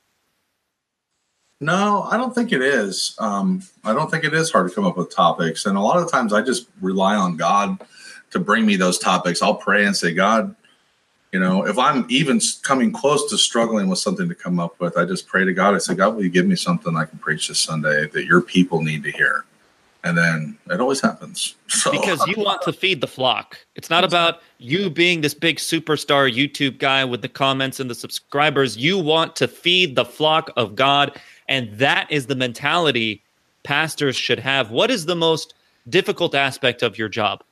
No, I don't think it is. Um, I don't think it is hard to come up with topics. And a lot of times I just rely on God to bring me those topics. I'll pray and say, God, you know, if I'm even coming close to struggling with something to come up with, I just pray to God. I say, God, will you give me something I can preach this Sunday that your people need to hear? And then it always happens. So. Because you want to feed the flock. It's not about you being this big superstar YouTube guy with the comments and the subscribers. You want to feed the flock of God. And that is the mentality pastors should have. What is the most difficult aspect of your job?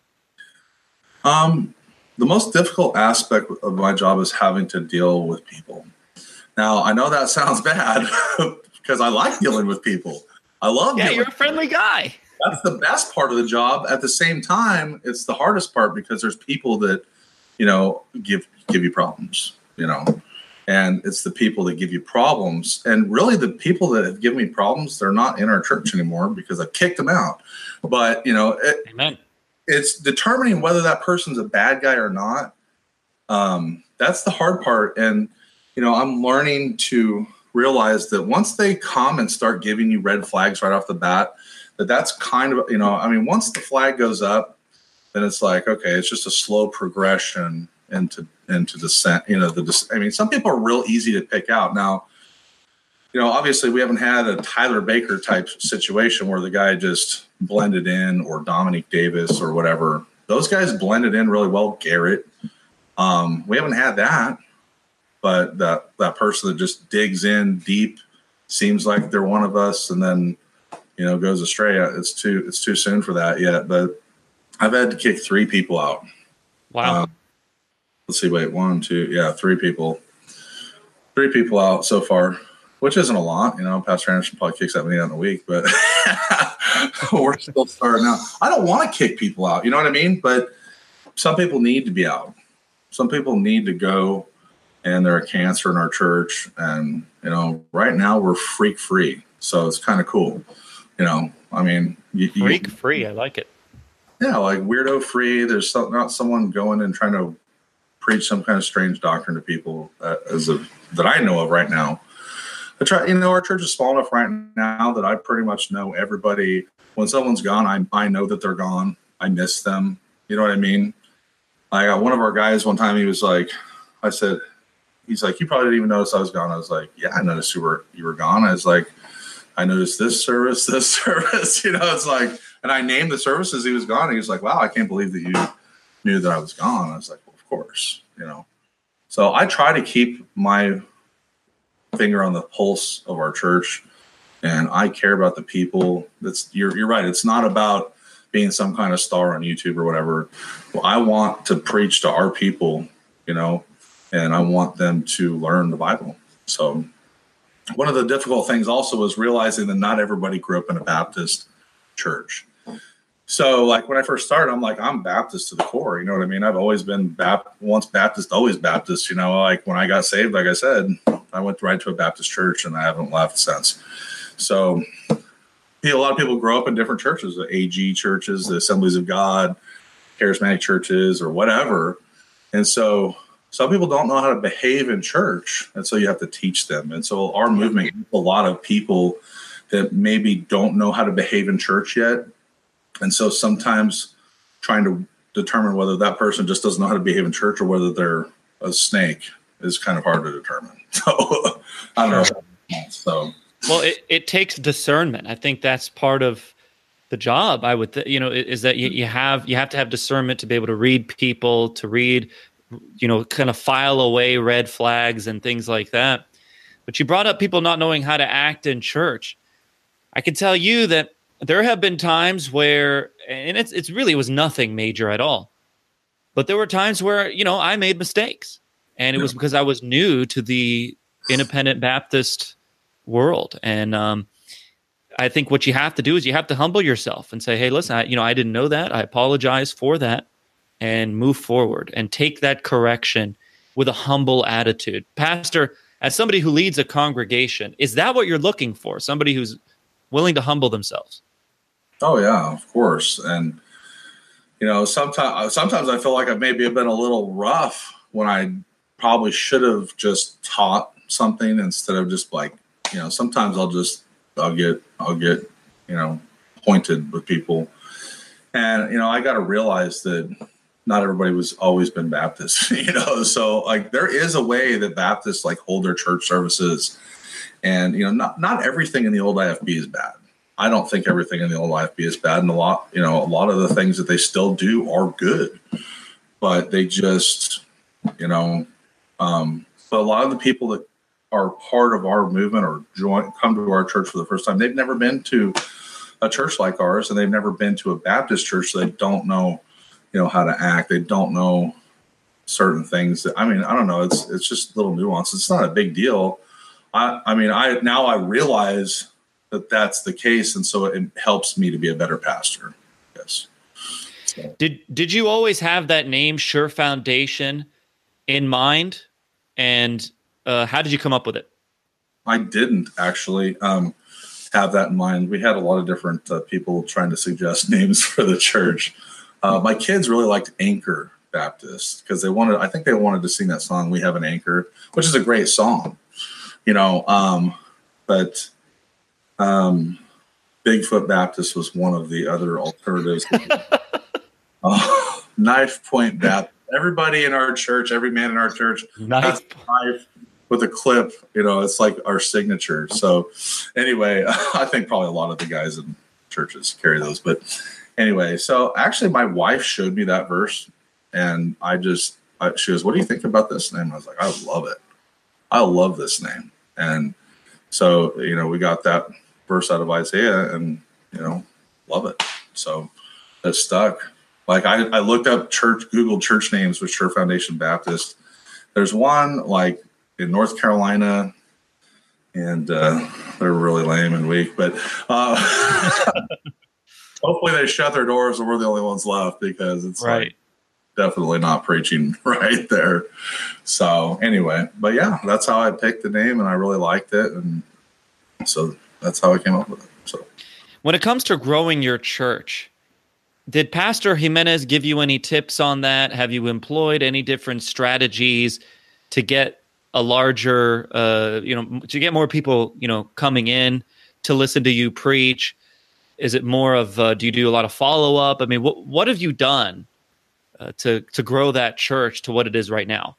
Um, the most difficult aspect of my job is having to deal with people. Now, I know that sounds bad because I like dealing with people. I love Yeah, dealing you're a friendly guy. That's the best part of the job. At the same time, it's the hardest part because there's people that, you know, give give you problems, you know. And it's the people that give you problems. And really the people that have given me problems, they're not in our church anymore because I kicked them out. But, you know, it, Amen. It's determining whether that person's a bad guy or not. Um, that's the hard part. And, you know, I'm learning to realize that once they come and start giving you red flags right off the bat, that that's kind of, you know, I mean, once the flag goes up, then it's like, okay, it's just a slow progression into into descent. You know, the I mean, some people are real easy to pick out. Now, you know, obviously we haven't had a Tyler Baker type situation where the guy just blended in, or Dominique Davis or whatever. Those guys blended in really well. Garrett, um, we haven't had that, but that that person that just digs in deep, seems like they're one of us, and then, you know, goes astray. It's too it's too soon for that yet. But I've had to kick three people out. Wow. Uh, let's see. Wait, one, two, yeah, three people, three people out so far, which isn't a lot. You know, Pastor Anderson probably kicks that many out in a week, but we're still starting out. I don't want to kick people out. You know what I mean? But some people need to be out. Some people need to go, and they're a cancer in our church. And, you know, right now we're freak free. So it's kind of cool. You know, I mean, you, freak you, free. I like it. Yeah. Like weirdo free. There's some, not someone going and trying to preach some kind of strange doctrine to people uh, as of that I know of right now. I try, you know, our church is small enough right now that I pretty much know everybody. When someone's gone, I, I know that they're gone. I miss them. You know what I mean? I got one of our guys one time, he was like, I said, he's like, you probably didn't even notice I was gone. I was like, yeah, I noticed you were, you were gone. I was like, I noticed this service, this service, you know, it's like, and I named the services he was gone. And he was like, wow, I can't believe that you knew that I was gone. I was like, well, of course, you know. So I try to keep my finger on the pulse of our church, and I care about the people. That's you're, you're right. It's not about being some kind of star on YouTube or whatever. Well, I want to preach to our people, you know, and I want them to learn the Bible. So one of the difficult things also was realizing that not everybody grew up in a Baptist church. So like when I first started, I'm like, I'm Baptist to the core. You know what I mean? I've always been Bap- once Baptist, always Baptist. You know, like when I got saved, like I said, I went right to a Baptist church and I haven't left since. So you know, a lot of people grow up in different churches, the A G churches, the Assemblies of God, charismatic churches, or whatever. And so some people don't know how to behave in church, and so you have to teach them. And so our movement, a lot of people that maybe don't know how to behave in church yet. And so sometimes trying to determine whether that person just doesn't know how to behave in church or whether they're a snake is kind of hard to determine. So I don't know. So well, it, it takes discernment. I think that's part of the job. I would, th- you know, is that you, you have you have to have discernment to be able to read people, to read, you know, kind of file away red flags and things like that. But you brought up people not knowing how to act in church. I can tell you that there have been times where, and it's it's really it was nothing major at all, but there were times where, you know, I made mistakes, and it was because I was new to the independent Baptist world. And um, I think what you have to do is you have to humble yourself and say, hey, listen, I, you know, I didn't know that. I apologize for that, and move forward and take that correction with a humble attitude. Pastor, as somebody who leads a congregation, is that what you're looking for? Somebody who's willing to humble themselves? Oh yeah, of course. And you know, sometimes sometimes I feel like I maybe have been a little rough when I probably should have just taught something instead of just like, you know, sometimes I'll just I'll get I'll get, you know, pointed with people. And you know, I got to realize that not everybody was always been Baptist, you know. So like there is a way that Baptists like hold their church services, and you know, not not everything in the old I F B is bad. I don't think everything in the old I F B is bad, and a lot, you know, a lot of the things that they still do are good, but they just, you know, um, but a lot of the people that are part of our movement or join come to our church for the first time, they've never been to a church like ours, and they've never been to a Baptist church, so they don't know, you know, how to act. They don't know certain things. That, I mean, I don't know. It's it's just little nuance. It's not a big deal. I I mean, I now I realize that that's the case, and so it helps me to be a better pastor. Yes. So. Did Did you always have that name, Sure Foundation, in mind? And uh, how did you come up with it? I didn't actually um, have that in mind. We had a lot of different uh, people trying to suggest names for the church. Uh, my kids really liked Anchor Baptist because they wanted, I think they wanted to sing that song, We Have an Anchor, which is a great song, you know, um, but um, Bigfoot Baptist was one of the other alternatives. uh, Knife Point Baptist. Everybody in our church, every man in our church Knife. has a knife with a clip. You know, it's like our signature. So anyway, I think probably a lot of the guys in churches carry those. But anyway, so actually my wife showed me that verse, and I just, I, she goes, what do you think about this name? I was like, I love it. I love this name. And so, you know, we got that verse out of Isaiah and, you know, love it. So that stuck. Like I, I looked up church, Googled church names with Sure Foundation Baptist. There's one like in North Carolina, and uh, they're really lame and weak, but uh, hopefully they shut their doors and we're the only ones left, because it's right. Like, definitely not preaching right there. So anyway, but yeah, that's how I picked the name, and I really liked it. And so that's how I came up with it. So when it comes to growing your church, did Pastor Jimenez give you any tips on that? Have you employed any different strategies to get a larger, uh, you know, to get more people, you know, coming in to listen to you preach? Is it more of, uh, do you do a lot of follow up? I mean, what what have you done uh, to to grow that church to what it is right now?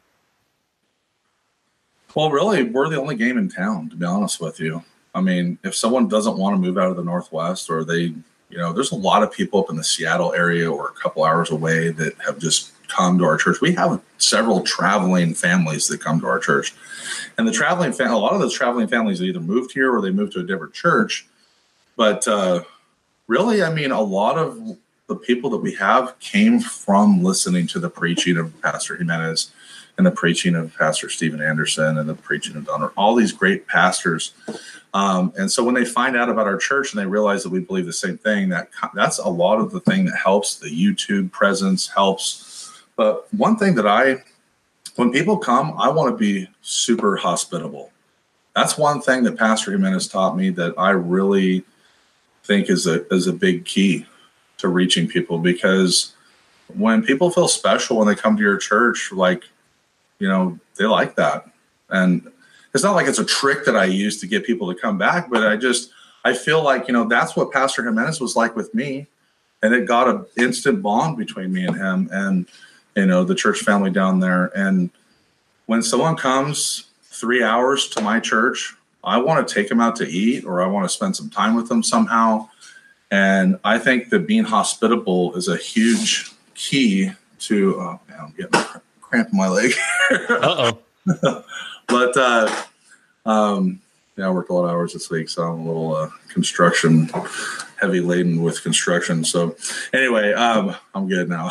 Well, really, we're the only game in town, to be honest with you. I mean, if someone doesn't want to move out of the Northwest, or they, you know, there's a lot of people up in the Seattle area or a couple hours away that have just come to our church. We have several traveling families that come to our church. And the traveling fam- a lot of those traveling families either moved here or they moved to a different church. But uh, really, I mean, a lot of the people that we have came from listening to the preaching of Pastor Jimenez and the preaching of Pastor Steven Anderson and the preaching of Donner, all these great pastors. Um, and so when they find out about our church and they realize that we believe the same thing, that that's a lot of the thing that helps. The YouTube presence helps. But one thing that I, when people come, I want to be super hospitable. That's one thing that Pastor Jimenez taught me that I really think is a is a big key to reaching people, because when people feel special when they come to your church, like, you know, they like that. And it's not like it's a trick that I use to get people to come back, but I just, I feel like, you know, that's what Pastor Jimenez was like with me. And it got an instant bond between me and him and, you know, the church family down there. And when someone comes three hours to my church, I want to take them out to eat, or I want to spend some time with them somehow. And I think that being hospitable is a huge key to, oh man, I'm getting a cramp in my leg. Uh-oh. But, uh, um, yeah, I worked a lot of hours this week, so I'm a little uh, construction, heavy laden with construction. So anyway, um, I'm good now.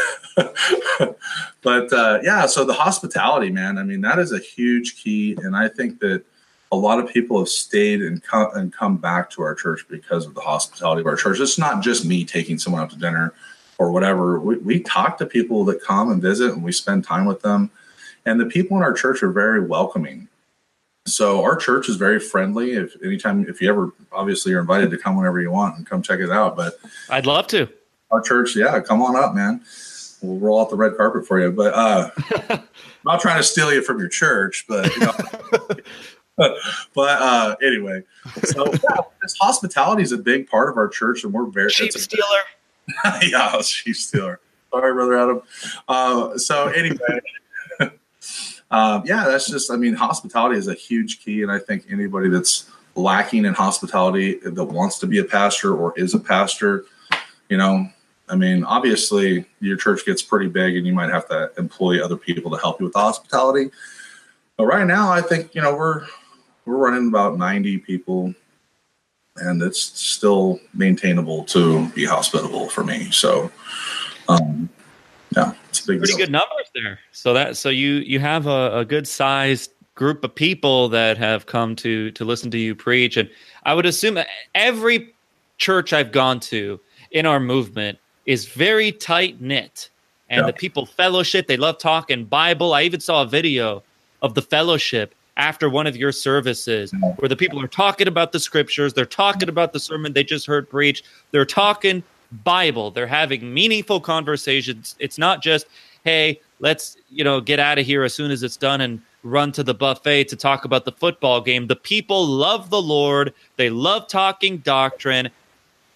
But, uh, yeah, so the hospitality, man, I mean, that is a huge key. And I think that a lot of people have stayed and come, and come back to our church because of the hospitality of our church. It's not just me taking someone out to dinner or whatever. We, we talk to people that come and visit, and we spend time with them. And the people in our church are very welcoming. So our church is very friendly. If anytime, if you ever, obviously you're invited to come whenever you want and come check it out. But I'd love to. Our church, yeah, come on up, man. We'll roll out the red carpet for you. But uh, I'm not trying to steal you from your church, but, you know, but uh, anyway, so yeah, this hospitality is a big part of our church, and we're very sheep a, stealer. Yeah, sheep stealer. Sorry, Brother Adam. Uh, so anyway. Um, yeah, that's just, I mean, hospitality is a huge key. And I think anybody that's lacking in hospitality that wants to be a pastor or is a pastor, you know, I mean, obviously your church gets pretty big and you might have to employ other people to help you with the hospitality. But right now, I think, you know, we're, we're running about ninety people, and it's still maintainable to be hospitable for me. So, um, yeah, it's a big pretty deal. good numbers there. So that so you you have a, a good sized group of people that have come to to listen to you preach, and I would assume that every church I've gone to in our movement is very tight knit, and Yeah. the people fellowship. They love talking Bible. I even saw a video of the fellowship after one of your services where the people are talking about the scriptures. They're talking about the sermon they just heard preach. They're talking Bible. They're having meaningful conversations. It's not just, hey, let's, you know, get out of here as soon as it's done and run to the buffet to talk about the football game. The people love the Lord. They love talking doctrine.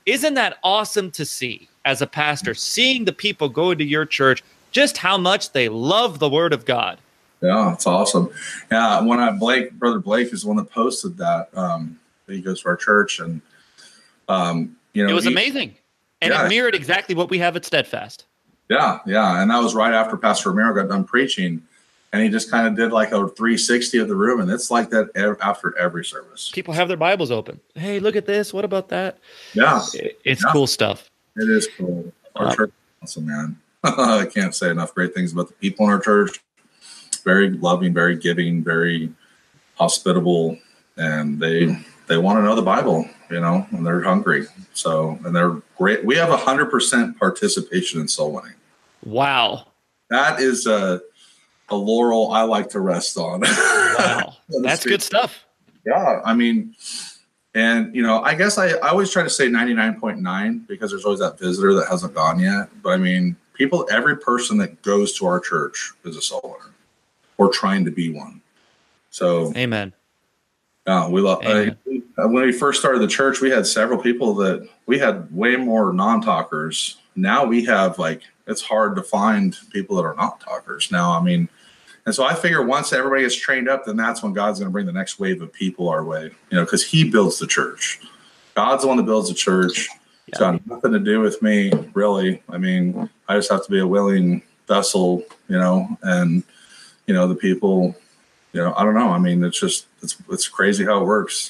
Isn't that awesome to see as a pastor, seeing the people go to your church, just how much they love the Word of God? Yeah, it's awesome. Yeah, when I Blake, brother Blake is the one that posted that. Um, he goes to our church, and um, you know, it was he, amazing, and yeah. it mirrored exactly what we have at Steadfast. Yeah, yeah, and that was right after Pastor Romero got done preaching, and he just kind of did like a three sixty of the room, and it's like that ev- after every service. People have their Bibles open. Hey, look at this. What about that? Yeah, it's yeah. cool stuff. It is cool. Our Uh, church is awesome, man. I can't say enough great things about the people in our church. Very loving, very giving, very hospitable, and they they want to know the Bible, you know, and they're hungry. So, and they're great. We have a hundred percent participation in soul winning. Wow, that is a a laurel I like to rest on. Wow, that's good stuff. Yeah, I mean, and you know, I guess I, I always try to say ninety-nine point nine because there's always that visitor that hasn't gone yet. But I mean, people, every person that goes to our church is a soul winner. Or trying to be one. So, amen. Uh, we love. Uh, when we first started the church, we had several people that we had way more non-talkers. Now we have like it's hard to find people that are not talkers. Now, I mean, and so I figure once everybody gets trained up, then that's when God's going to bring the next wave of people our way. You know, because He builds the church. God's the one that builds the church. Yeah. It's got nothing to do with me, really. I mean, I just have to be a willing vessel, you know, and. You know, the people, you know, I don't know. I mean, it's just, it's it's crazy how it works.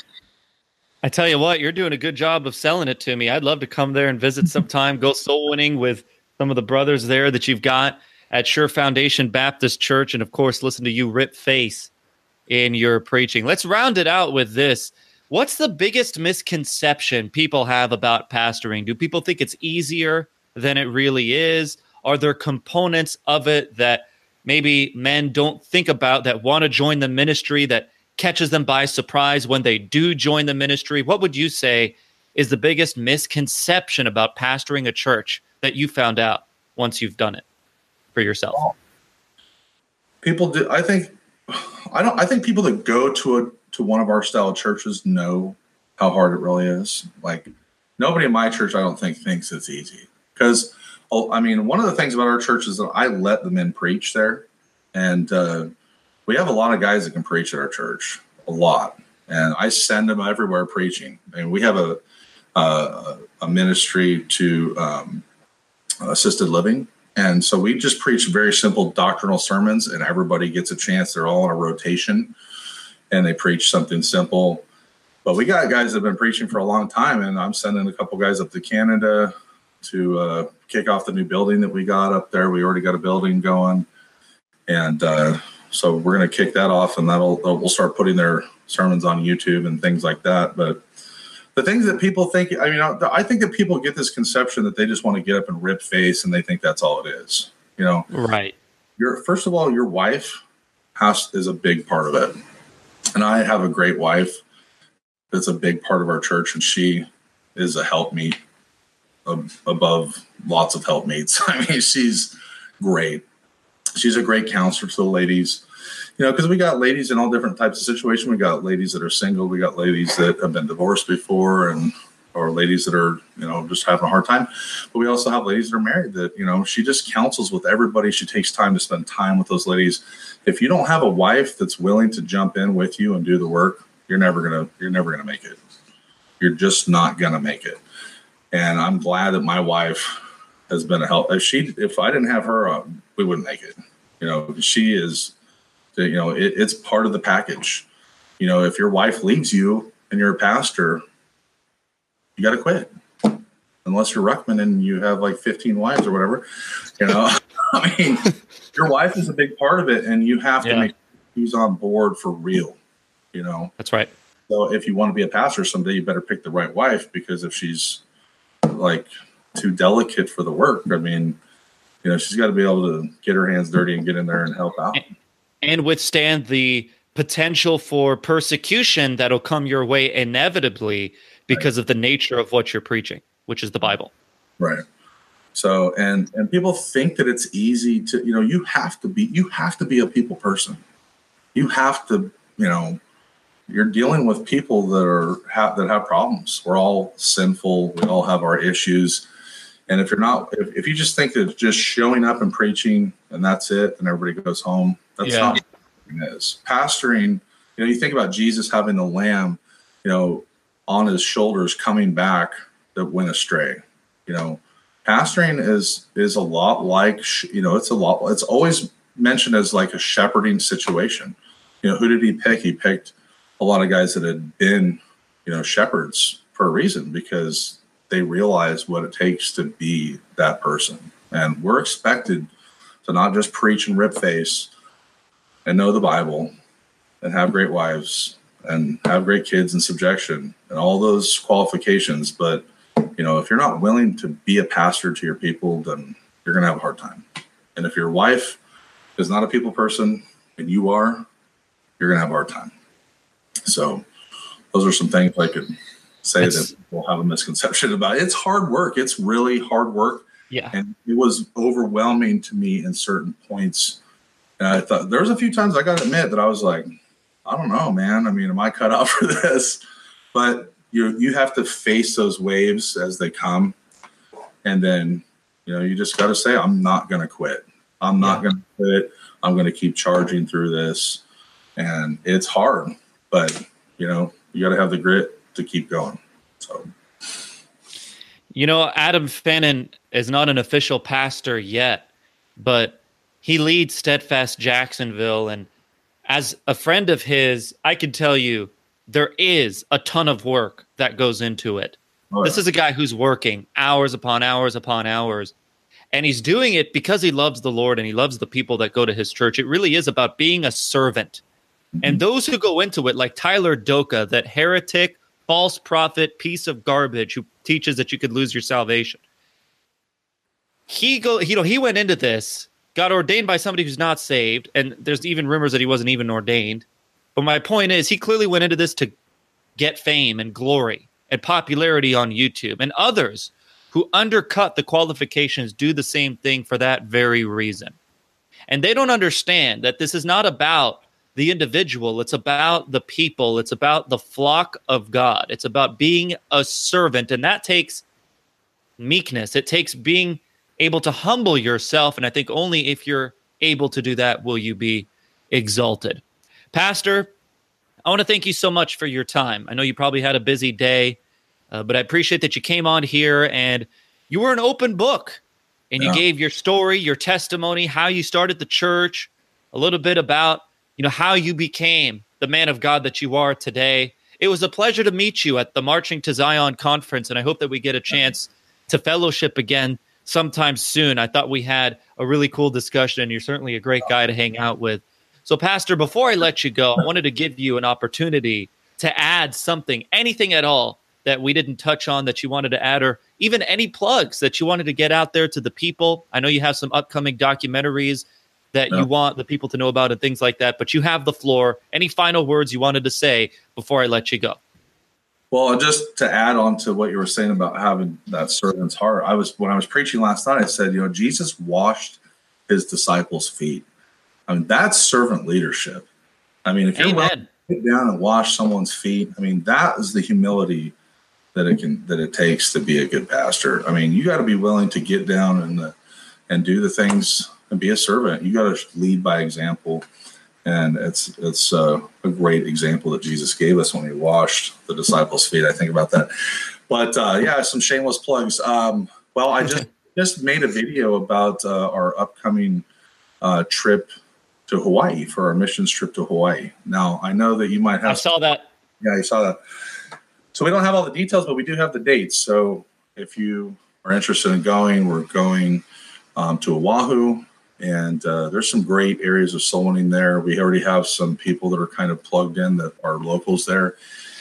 I tell you what, you're doing a good job of selling it to me. I'd love to come there and visit sometime, go soul winning with some of the brothers there that you've got at Sure Foundation Baptist Church. And of course, listen to you rip face in your preaching. Let's round it out with this. What's the biggest misconception people have about pastoring? Do people think it's easier than it really is? Are there components of it that maybe men don't think about that want to join the ministry that catches them by surprise when they do join the ministry? What would you say is the biggest misconception about pastoring a church that you found out once you've done it for yourself? People do. I think, I don't, I think people that go to a, to one of our style churches know how hard it really is. Like nobody in my church, I don't think thinks it's easy because Oh, I mean, one of the things about our church is that I let the men preach there. And uh, we have a lot of guys that can preach at our church, a lot. And I send them everywhere preaching. And we have a a, a ministry to um, assisted living. And so we just preach very simple doctrinal sermons, and everybody gets a chance. They're all on a rotation, and they preach something simple. But we got guys that have been preaching for a long time, and I'm sending a couple guys up to Canada to uh, kick off the new building that we got up there. We already got a building going. And uh, so we're going to kick that off, and that'll, we'll start putting their sermons on YouTube and things like that. But the things that people think, I mean, I think that people get this conception that they just want to get up and rip face, and they think that's all it is. You know, right. Your first of all, your wife has is a big part of it. And I have a great wife that's a big part of our church, and she is a helpmeet above lots of helpmates. I mean, she's great. She's a great counselor to the ladies, you know, because we got ladies in all different types of situations. We got ladies that are single. We got ladies that have been divorced before, and or ladies that are, you know, just having a hard time. But we also have ladies that are married that, you know, she just counsels with everybody. She takes time to spend time with those ladies. If you don't have a wife that's willing to jump in with you and do the work, you're never gonna you're never gonna make it. You're just not gonna make it. And I'm glad that my wife has been a help. If she, if I didn't have her, uh, we wouldn't make it. You know, she is, you know, it, it's part of the package. You know, if your wife leaves you and you're a pastor, you got to quit. Unless you're Ruckman and you have like fifteen wives or whatever, you know. I mean, your wife is a big part of it, and you have to yeah. make who's on board for real. You know, that's right. So if you want to be a pastor someday, you better pick the right wife, because if she's like too delicate for the work, I mean, you know, she's got to be able to get her hands dirty and get in there and help out and, and withstand the potential for persecution that'll come your way inevitably because right. of the nature of what you're preaching, which is the Bible. Right. So, and, and people think that it's easy to, you know, you have to be, you have to be a people person. You have to, you know, you're dealing with people that are have, that have problems. We're all sinful. We all have our issues. And if you're not, if, if you just think that just showing up and preaching and that's it, and everybody goes home, that's yeah. not what it is. Pastoring, you know, you think about Jesus having the lamb, you know, on his shoulders coming back that went astray. You know, pastoring is is a lot like, you know, it's a lot. It's always mentioned as like a shepherding situation. You know, who did he pick? He picked a lot of guys that had been, you know, shepherds for a reason, because they realize what it takes to be that person. And we're expected to not just preach and rip face and know the Bible and have great wives and have great kids in subjection and all those qualifications. But, you know, if you're not willing to be a pastor to your people, then you're going to have a hard time. And if your wife is not a people person and you are, you're going to have a hard time. So those are some things I could say it's, that people have a misconception about. It's hard work. It's really hard work. Yeah. And it was overwhelming to me in certain points. And I thought there was a few times I got to admit that I was like, I don't know, man. I mean, am I cut out for this? But you you have to face those waves as they come. And then, you know, you just got to say, I'm not going to quit. I'm not yeah. going to quit. I'm going to keep charging through this. And it's hard, but, you know, you got to have the grit to keep going. So, you know, Adam Fannin is not an official pastor yet, but he leads Steadfast Jacksonville. And as a friend of his, I can tell you there is a ton of work that goes into it. Oh, yeah. This is a guy who's working hours upon hours upon hours, and he's doing it because he loves the Lord and he loves the people that go to his church. It really is about being a servant. Mm-hmm. And those who go into it, like Tyler Doka, that heretic, false prophet, piece of garbage who teaches that you could lose your salvation. He go, you know, he went into this, got ordained by somebody who's not saved, and there's even rumors that he wasn't even ordained. But my point is, he clearly went into this to get fame and glory and popularity on YouTube. And others who undercut the qualifications do the same thing for that very reason. And they don't understand that this is not about the individual. It's about the people. It's about the flock of God. It's about being a servant. And that takes meekness. It takes being able to humble yourself. And I think only if you're able to do that will you be exalted. Pastor, I want to thank you so much for your time. I know you probably had a busy day, uh, but I appreciate that you came on here and you were an open book. And yeah. you gave your story, your testimony, how you started the church, a little bit about you know, how you became the man of God that you are today. It was a pleasure to meet you at the Marching to Zion conference, and I hope that we get a chance to fellowship again sometime soon. I thought we had a really cool discussion, and you're certainly a great guy to hang out with. So, Pastor, before I let you go, I wanted to give you an opportunity to add something, anything at all that we didn't touch on that you wanted to add, or even any plugs that you wanted to get out there to the people. I know you have some upcoming documentaries that no. you want the people to know about and things like that, but you have the floor. Any final words you wanted to say before I let you go? Well, just to add on to what you were saying about having that servant's heart, I was when I was preaching last night, I said, you know, Jesus washed his disciples' feet. I mean, that's servant leadership. I mean, if you're willing to sit down and wash someone's feet, I mean, that is the humility that it can that it takes to be a good pastor. I mean, you got to be willing to get down and the, and do the things and be a servant. You got to lead by example. And it's it's uh, a great example that Jesus gave us when he washed the disciples' feet. I think about that. But uh, yeah, some shameless plugs. Um, well, I just just made a video about uh, our upcoming uh, trip to Hawaii for our missions trip to Hawaii. Now, I know that you might have. I saw that. Yeah, you saw that. So we don't have all the details, but we do have the dates. So if you are interested in going, we're going um, to Oahu. And uh, there's some great areas of soul winning there. We already have some people that are kind of plugged in that are locals there.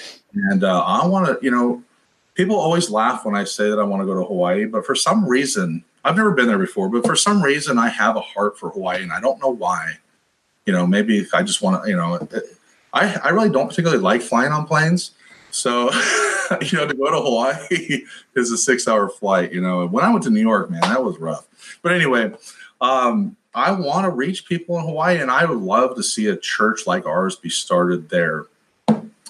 And uh, I want to, you know, people always laugh when I say that I want to go to Hawaii. But for some reason, I've never been there before, but for some reason I have a heart for Hawaii. And I don't know why. You know, maybe I just want to, you know, I, I really don't particularly like flying on planes. So, you know, to go to Hawaii is a six hour flight. You know, when I went to New York, man, that was rough. But anyway, Um, I want to reach people in Hawaii, and I would love to see a church like ours be started there.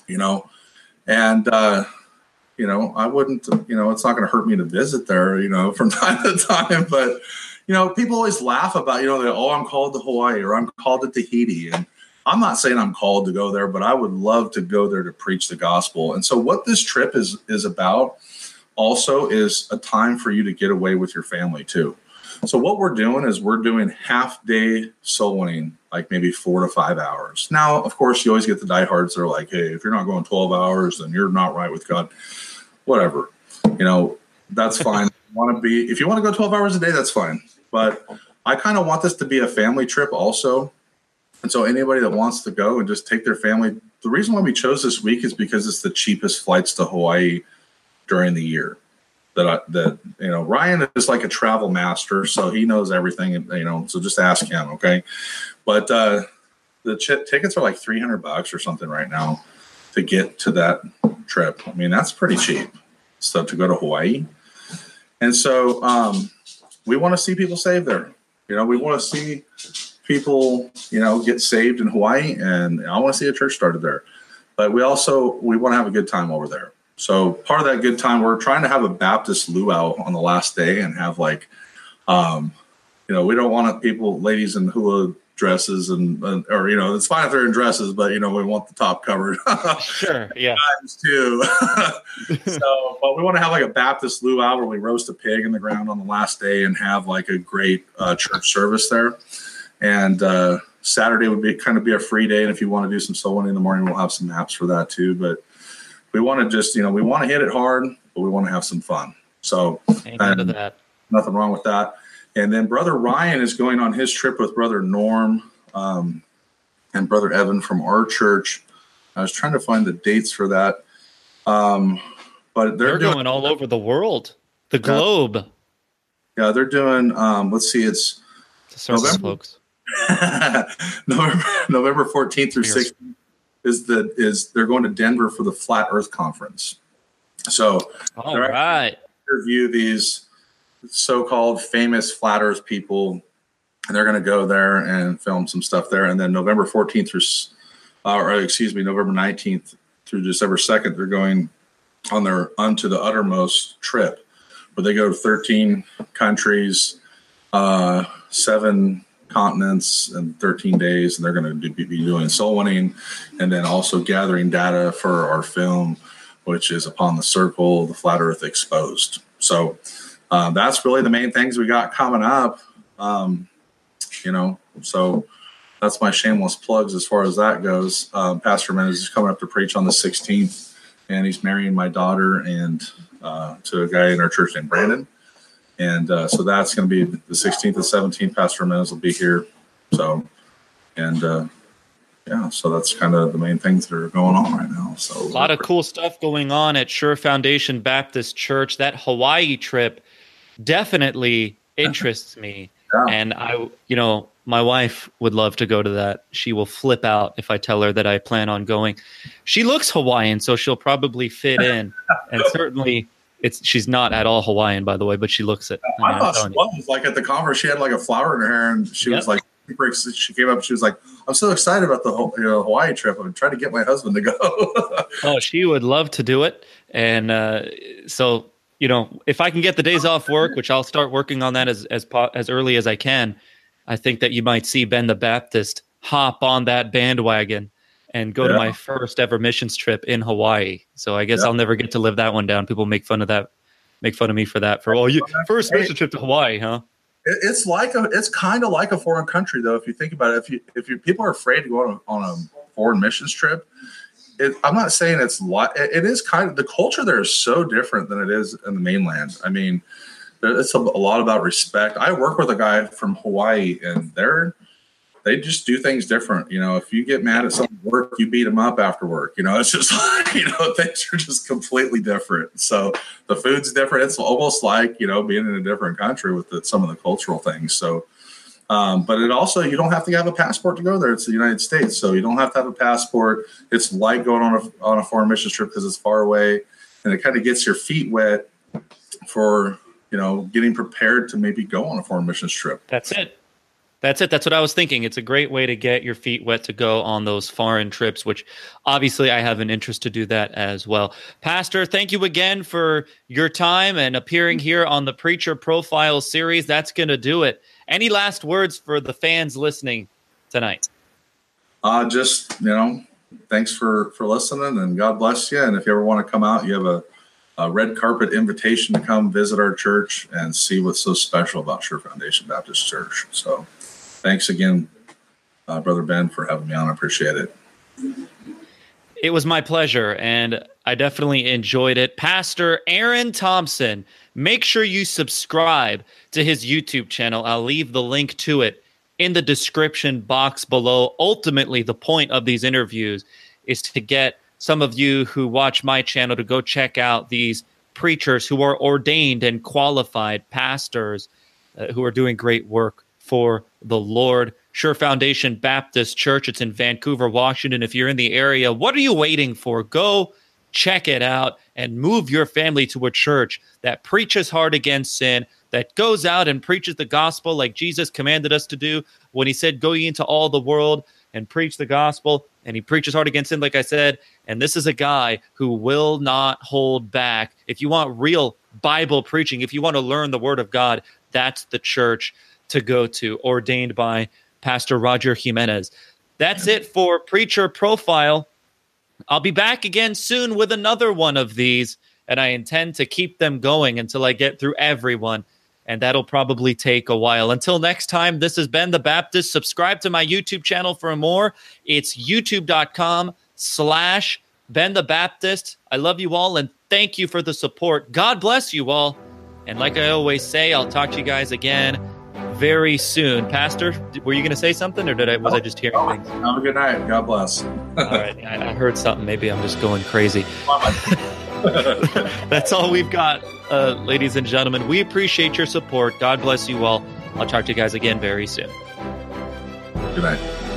you know, and, uh, you know, I wouldn't, you know, it's not going to hurt me to visit there, you know, from time to time. But, you know, people always laugh about, you know, they, oh, I'm called to Hawaii or I'm called to Tahiti. And I'm not saying I'm called to go there, but I would love to go there to preach the gospel. And so what this trip is, is about also is a time for you to get away with your family too. So what we're doing is we're doing half day soul winning, like maybe four to five hours. Now, of course, you always get the diehards that are like, hey, if you're not going twelve hours, then you're not right with God. Whatever, you know, that's fine. Want to be, if you want to go twelve hours a day, that's fine. But I kind of want this to be a family trip also. And so anybody that wants to go and just take their family, the reason why we chose this week is because it's the cheapest flights to Hawaii during the year. That I, that you know, Ryan is like a travel master, so he knows everything. You know, so just ask him, okay? But uh, the ch- tickets are like three hundred bucks or something right now to get to that trip. I mean, that's pretty cheap. So to go to Hawaii, and so um, we want to see people saved there. You know, we want to see people, you know, get saved in Hawaii, and I want to see a church started there. But we also we want to have a good time over there. So part of that good time, we're trying to have a Baptist luau on the last day and have like, um, you know, we don't want people, ladies in hula dresses and, and, or, you know, it's fine if they're in dresses, but, you know, we want the top covered. Sure. Yeah. Times too. So, but we want to have like a Baptist luau where we roast a pig in the ground on the last day and have like a great uh, church service there. And uh, Saturday would be kind of be a free day. And if you want to do some soul winning in the morning, we'll have some maps for that too. But we want to just, you know, we want to hit it hard, but we want to have some fun. So Amen to that. Nothing wrong with that. And then Brother Ryan is going on his trip with Brother Norm um, and Brother Evan from our church. I was trying to find the dates for that. Um, but they're, they're doing, going all over the world, the globe. Yeah, yeah they're doing, um, let's see, it's November, folks. November, November fourteenth through sixteenth. Is that is they're going to Denver for the Flat Earth Conference. So all they're right. interview these so-called famous flat Earth people, and they're going to go there and film some stuff there. And then November fourteenth through, uh, or excuse me, November nineteenth through December second, they're going on their Unto the Uttermost trip, where they go to thirteen countries, uh, seven continents and thirteen days, and they're going to be doing soul winning and then also gathering data for our film, which is Upon the Circle, the Flat Earth Exposed. So uh, that's really the main things we got coming up. Um, you know, so that's my shameless plugs as far as that goes. Um, Pastor Menez is coming up to preach on the sixteenth, and he's marrying my daughter and uh, to a guy in our church named Brandon. And uh, so that's going to be the sixteenth and seventeenth. Pastor Menez will be here. So, and uh, yeah, so that's kind of the main things that are going on right now. So a lot of cool stuff going on at Sure Foundation Baptist Church. That Hawaii trip definitely interests me. Yeah. And I, you know, my wife would love to go to that. She will flip out if I tell her that I plan on going. She looks Hawaiian, so she'll probably fit in. And certainly... It's she's not at all Hawaiian, by the way, but she looks it. I, mean, I thought she was. Like at the conference, she had like a flower in her hair, and she yep. was like, she came up, and she was like, "I'm so excited about the whole, you know, Hawaii trip. I'm trying to get my husband to go." Oh, she would love to do it, and uh, so you know, if I can get the days off work, which I'll start working on that as as as early as I can, I think that you might see Ben the Baptist hop on that bandwagon and go yeah. to my first ever missions trip in Hawaii. So I guess yeah. I'll never get to live that one down. People make fun of that, make fun of me for that. For oh, you first mission trip to Hawaii, huh? It's like a, it's kind of like a foreign country, though. If you think about it, if you if you people are afraid to go on a, on a foreign missions trip, it, I'm not saying it's like it is kind of the culture there is so different than it is in the mainland. I mean, it's a, a lot about respect. I work with a guy from Hawaii, and they're they just do things different. You know, if you get mad at someone at work, you beat them up after work. You know, it's just like, you know, things are just completely different. So the food's different. It's almost like, you know, being in a different country with the, some of the cultural things. So, um, but it also, you don't have to have a passport to go there. It's the United States. So you don't have to have a passport. It's like going on a, on a foreign mission trip because it's far away, and it kind of gets your feet wet for, you know, getting prepared to maybe go on a foreign missions trip. That's it. That's it. That's what I was thinking. It's a great way to get your feet wet to go on those foreign trips, which obviously I have an interest to do that as well. Pastor, thank you again for your time and appearing here on the Preacher Profile series. That's going to do it. Any last words for the fans listening tonight? Uh, just, you know, thanks for, for listening, and God bless you. And if you ever want to come out, you have a, a red carpet invitation to come visit our church and see what's so special about Sure Foundation Baptist Church. So thanks again, uh, Brother Ben, for having me on. I appreciate it. It was my pleasure, and I definitely enjoyed it. Pastor Aaron Thompson, make sure you subscribe to his YouTube channel. I'll leave the link to it in the description box below. Ultimately, the point of these interviews is to get some of you who watch my channel to go check out these preachers who are ordained and qualified pastors uh, who are doing great work for the Lord. Sure Foundation Baptist Church. It's in Vancouver, Washington. If you're in the area, what are you waiting for? Go check it out and move your family to a church that preaches hard against sin, that goes out and preaches the gospel like Jesus commanded us to do when he said, go ye into all the world and preach the gospel. And he preaches hard against sin, like I said. And this is a guy who will not hold back. If you want real Bible preaching, if you want to learn the word of God, that's the church to go to, ordained by Pastor Roger Jimenez. That's it for Preacher Profile. I'll be back again soon with another one of these, and I intend to keep them going until I get through everyone, and that'll probably take a while. Until next time, this is Ben the Baptist. Subscribe to my YouTube channel for more. It's youtube.com slash Ben the Baptist. I love you all, and thank you for the support. God bless you all. And like I always say, I'll talk to you guys again very soon. Pastor, were you going to say something, or did I was oh, I just hearing oh, things? Have a good night. God bless. All right, I, I heard something. Maybe I'm just going crazy. That's all we've got, uh, ladies and gentlemen. We appreciate your support. God bless you all. I'll talk to you guys again very soon. Good night.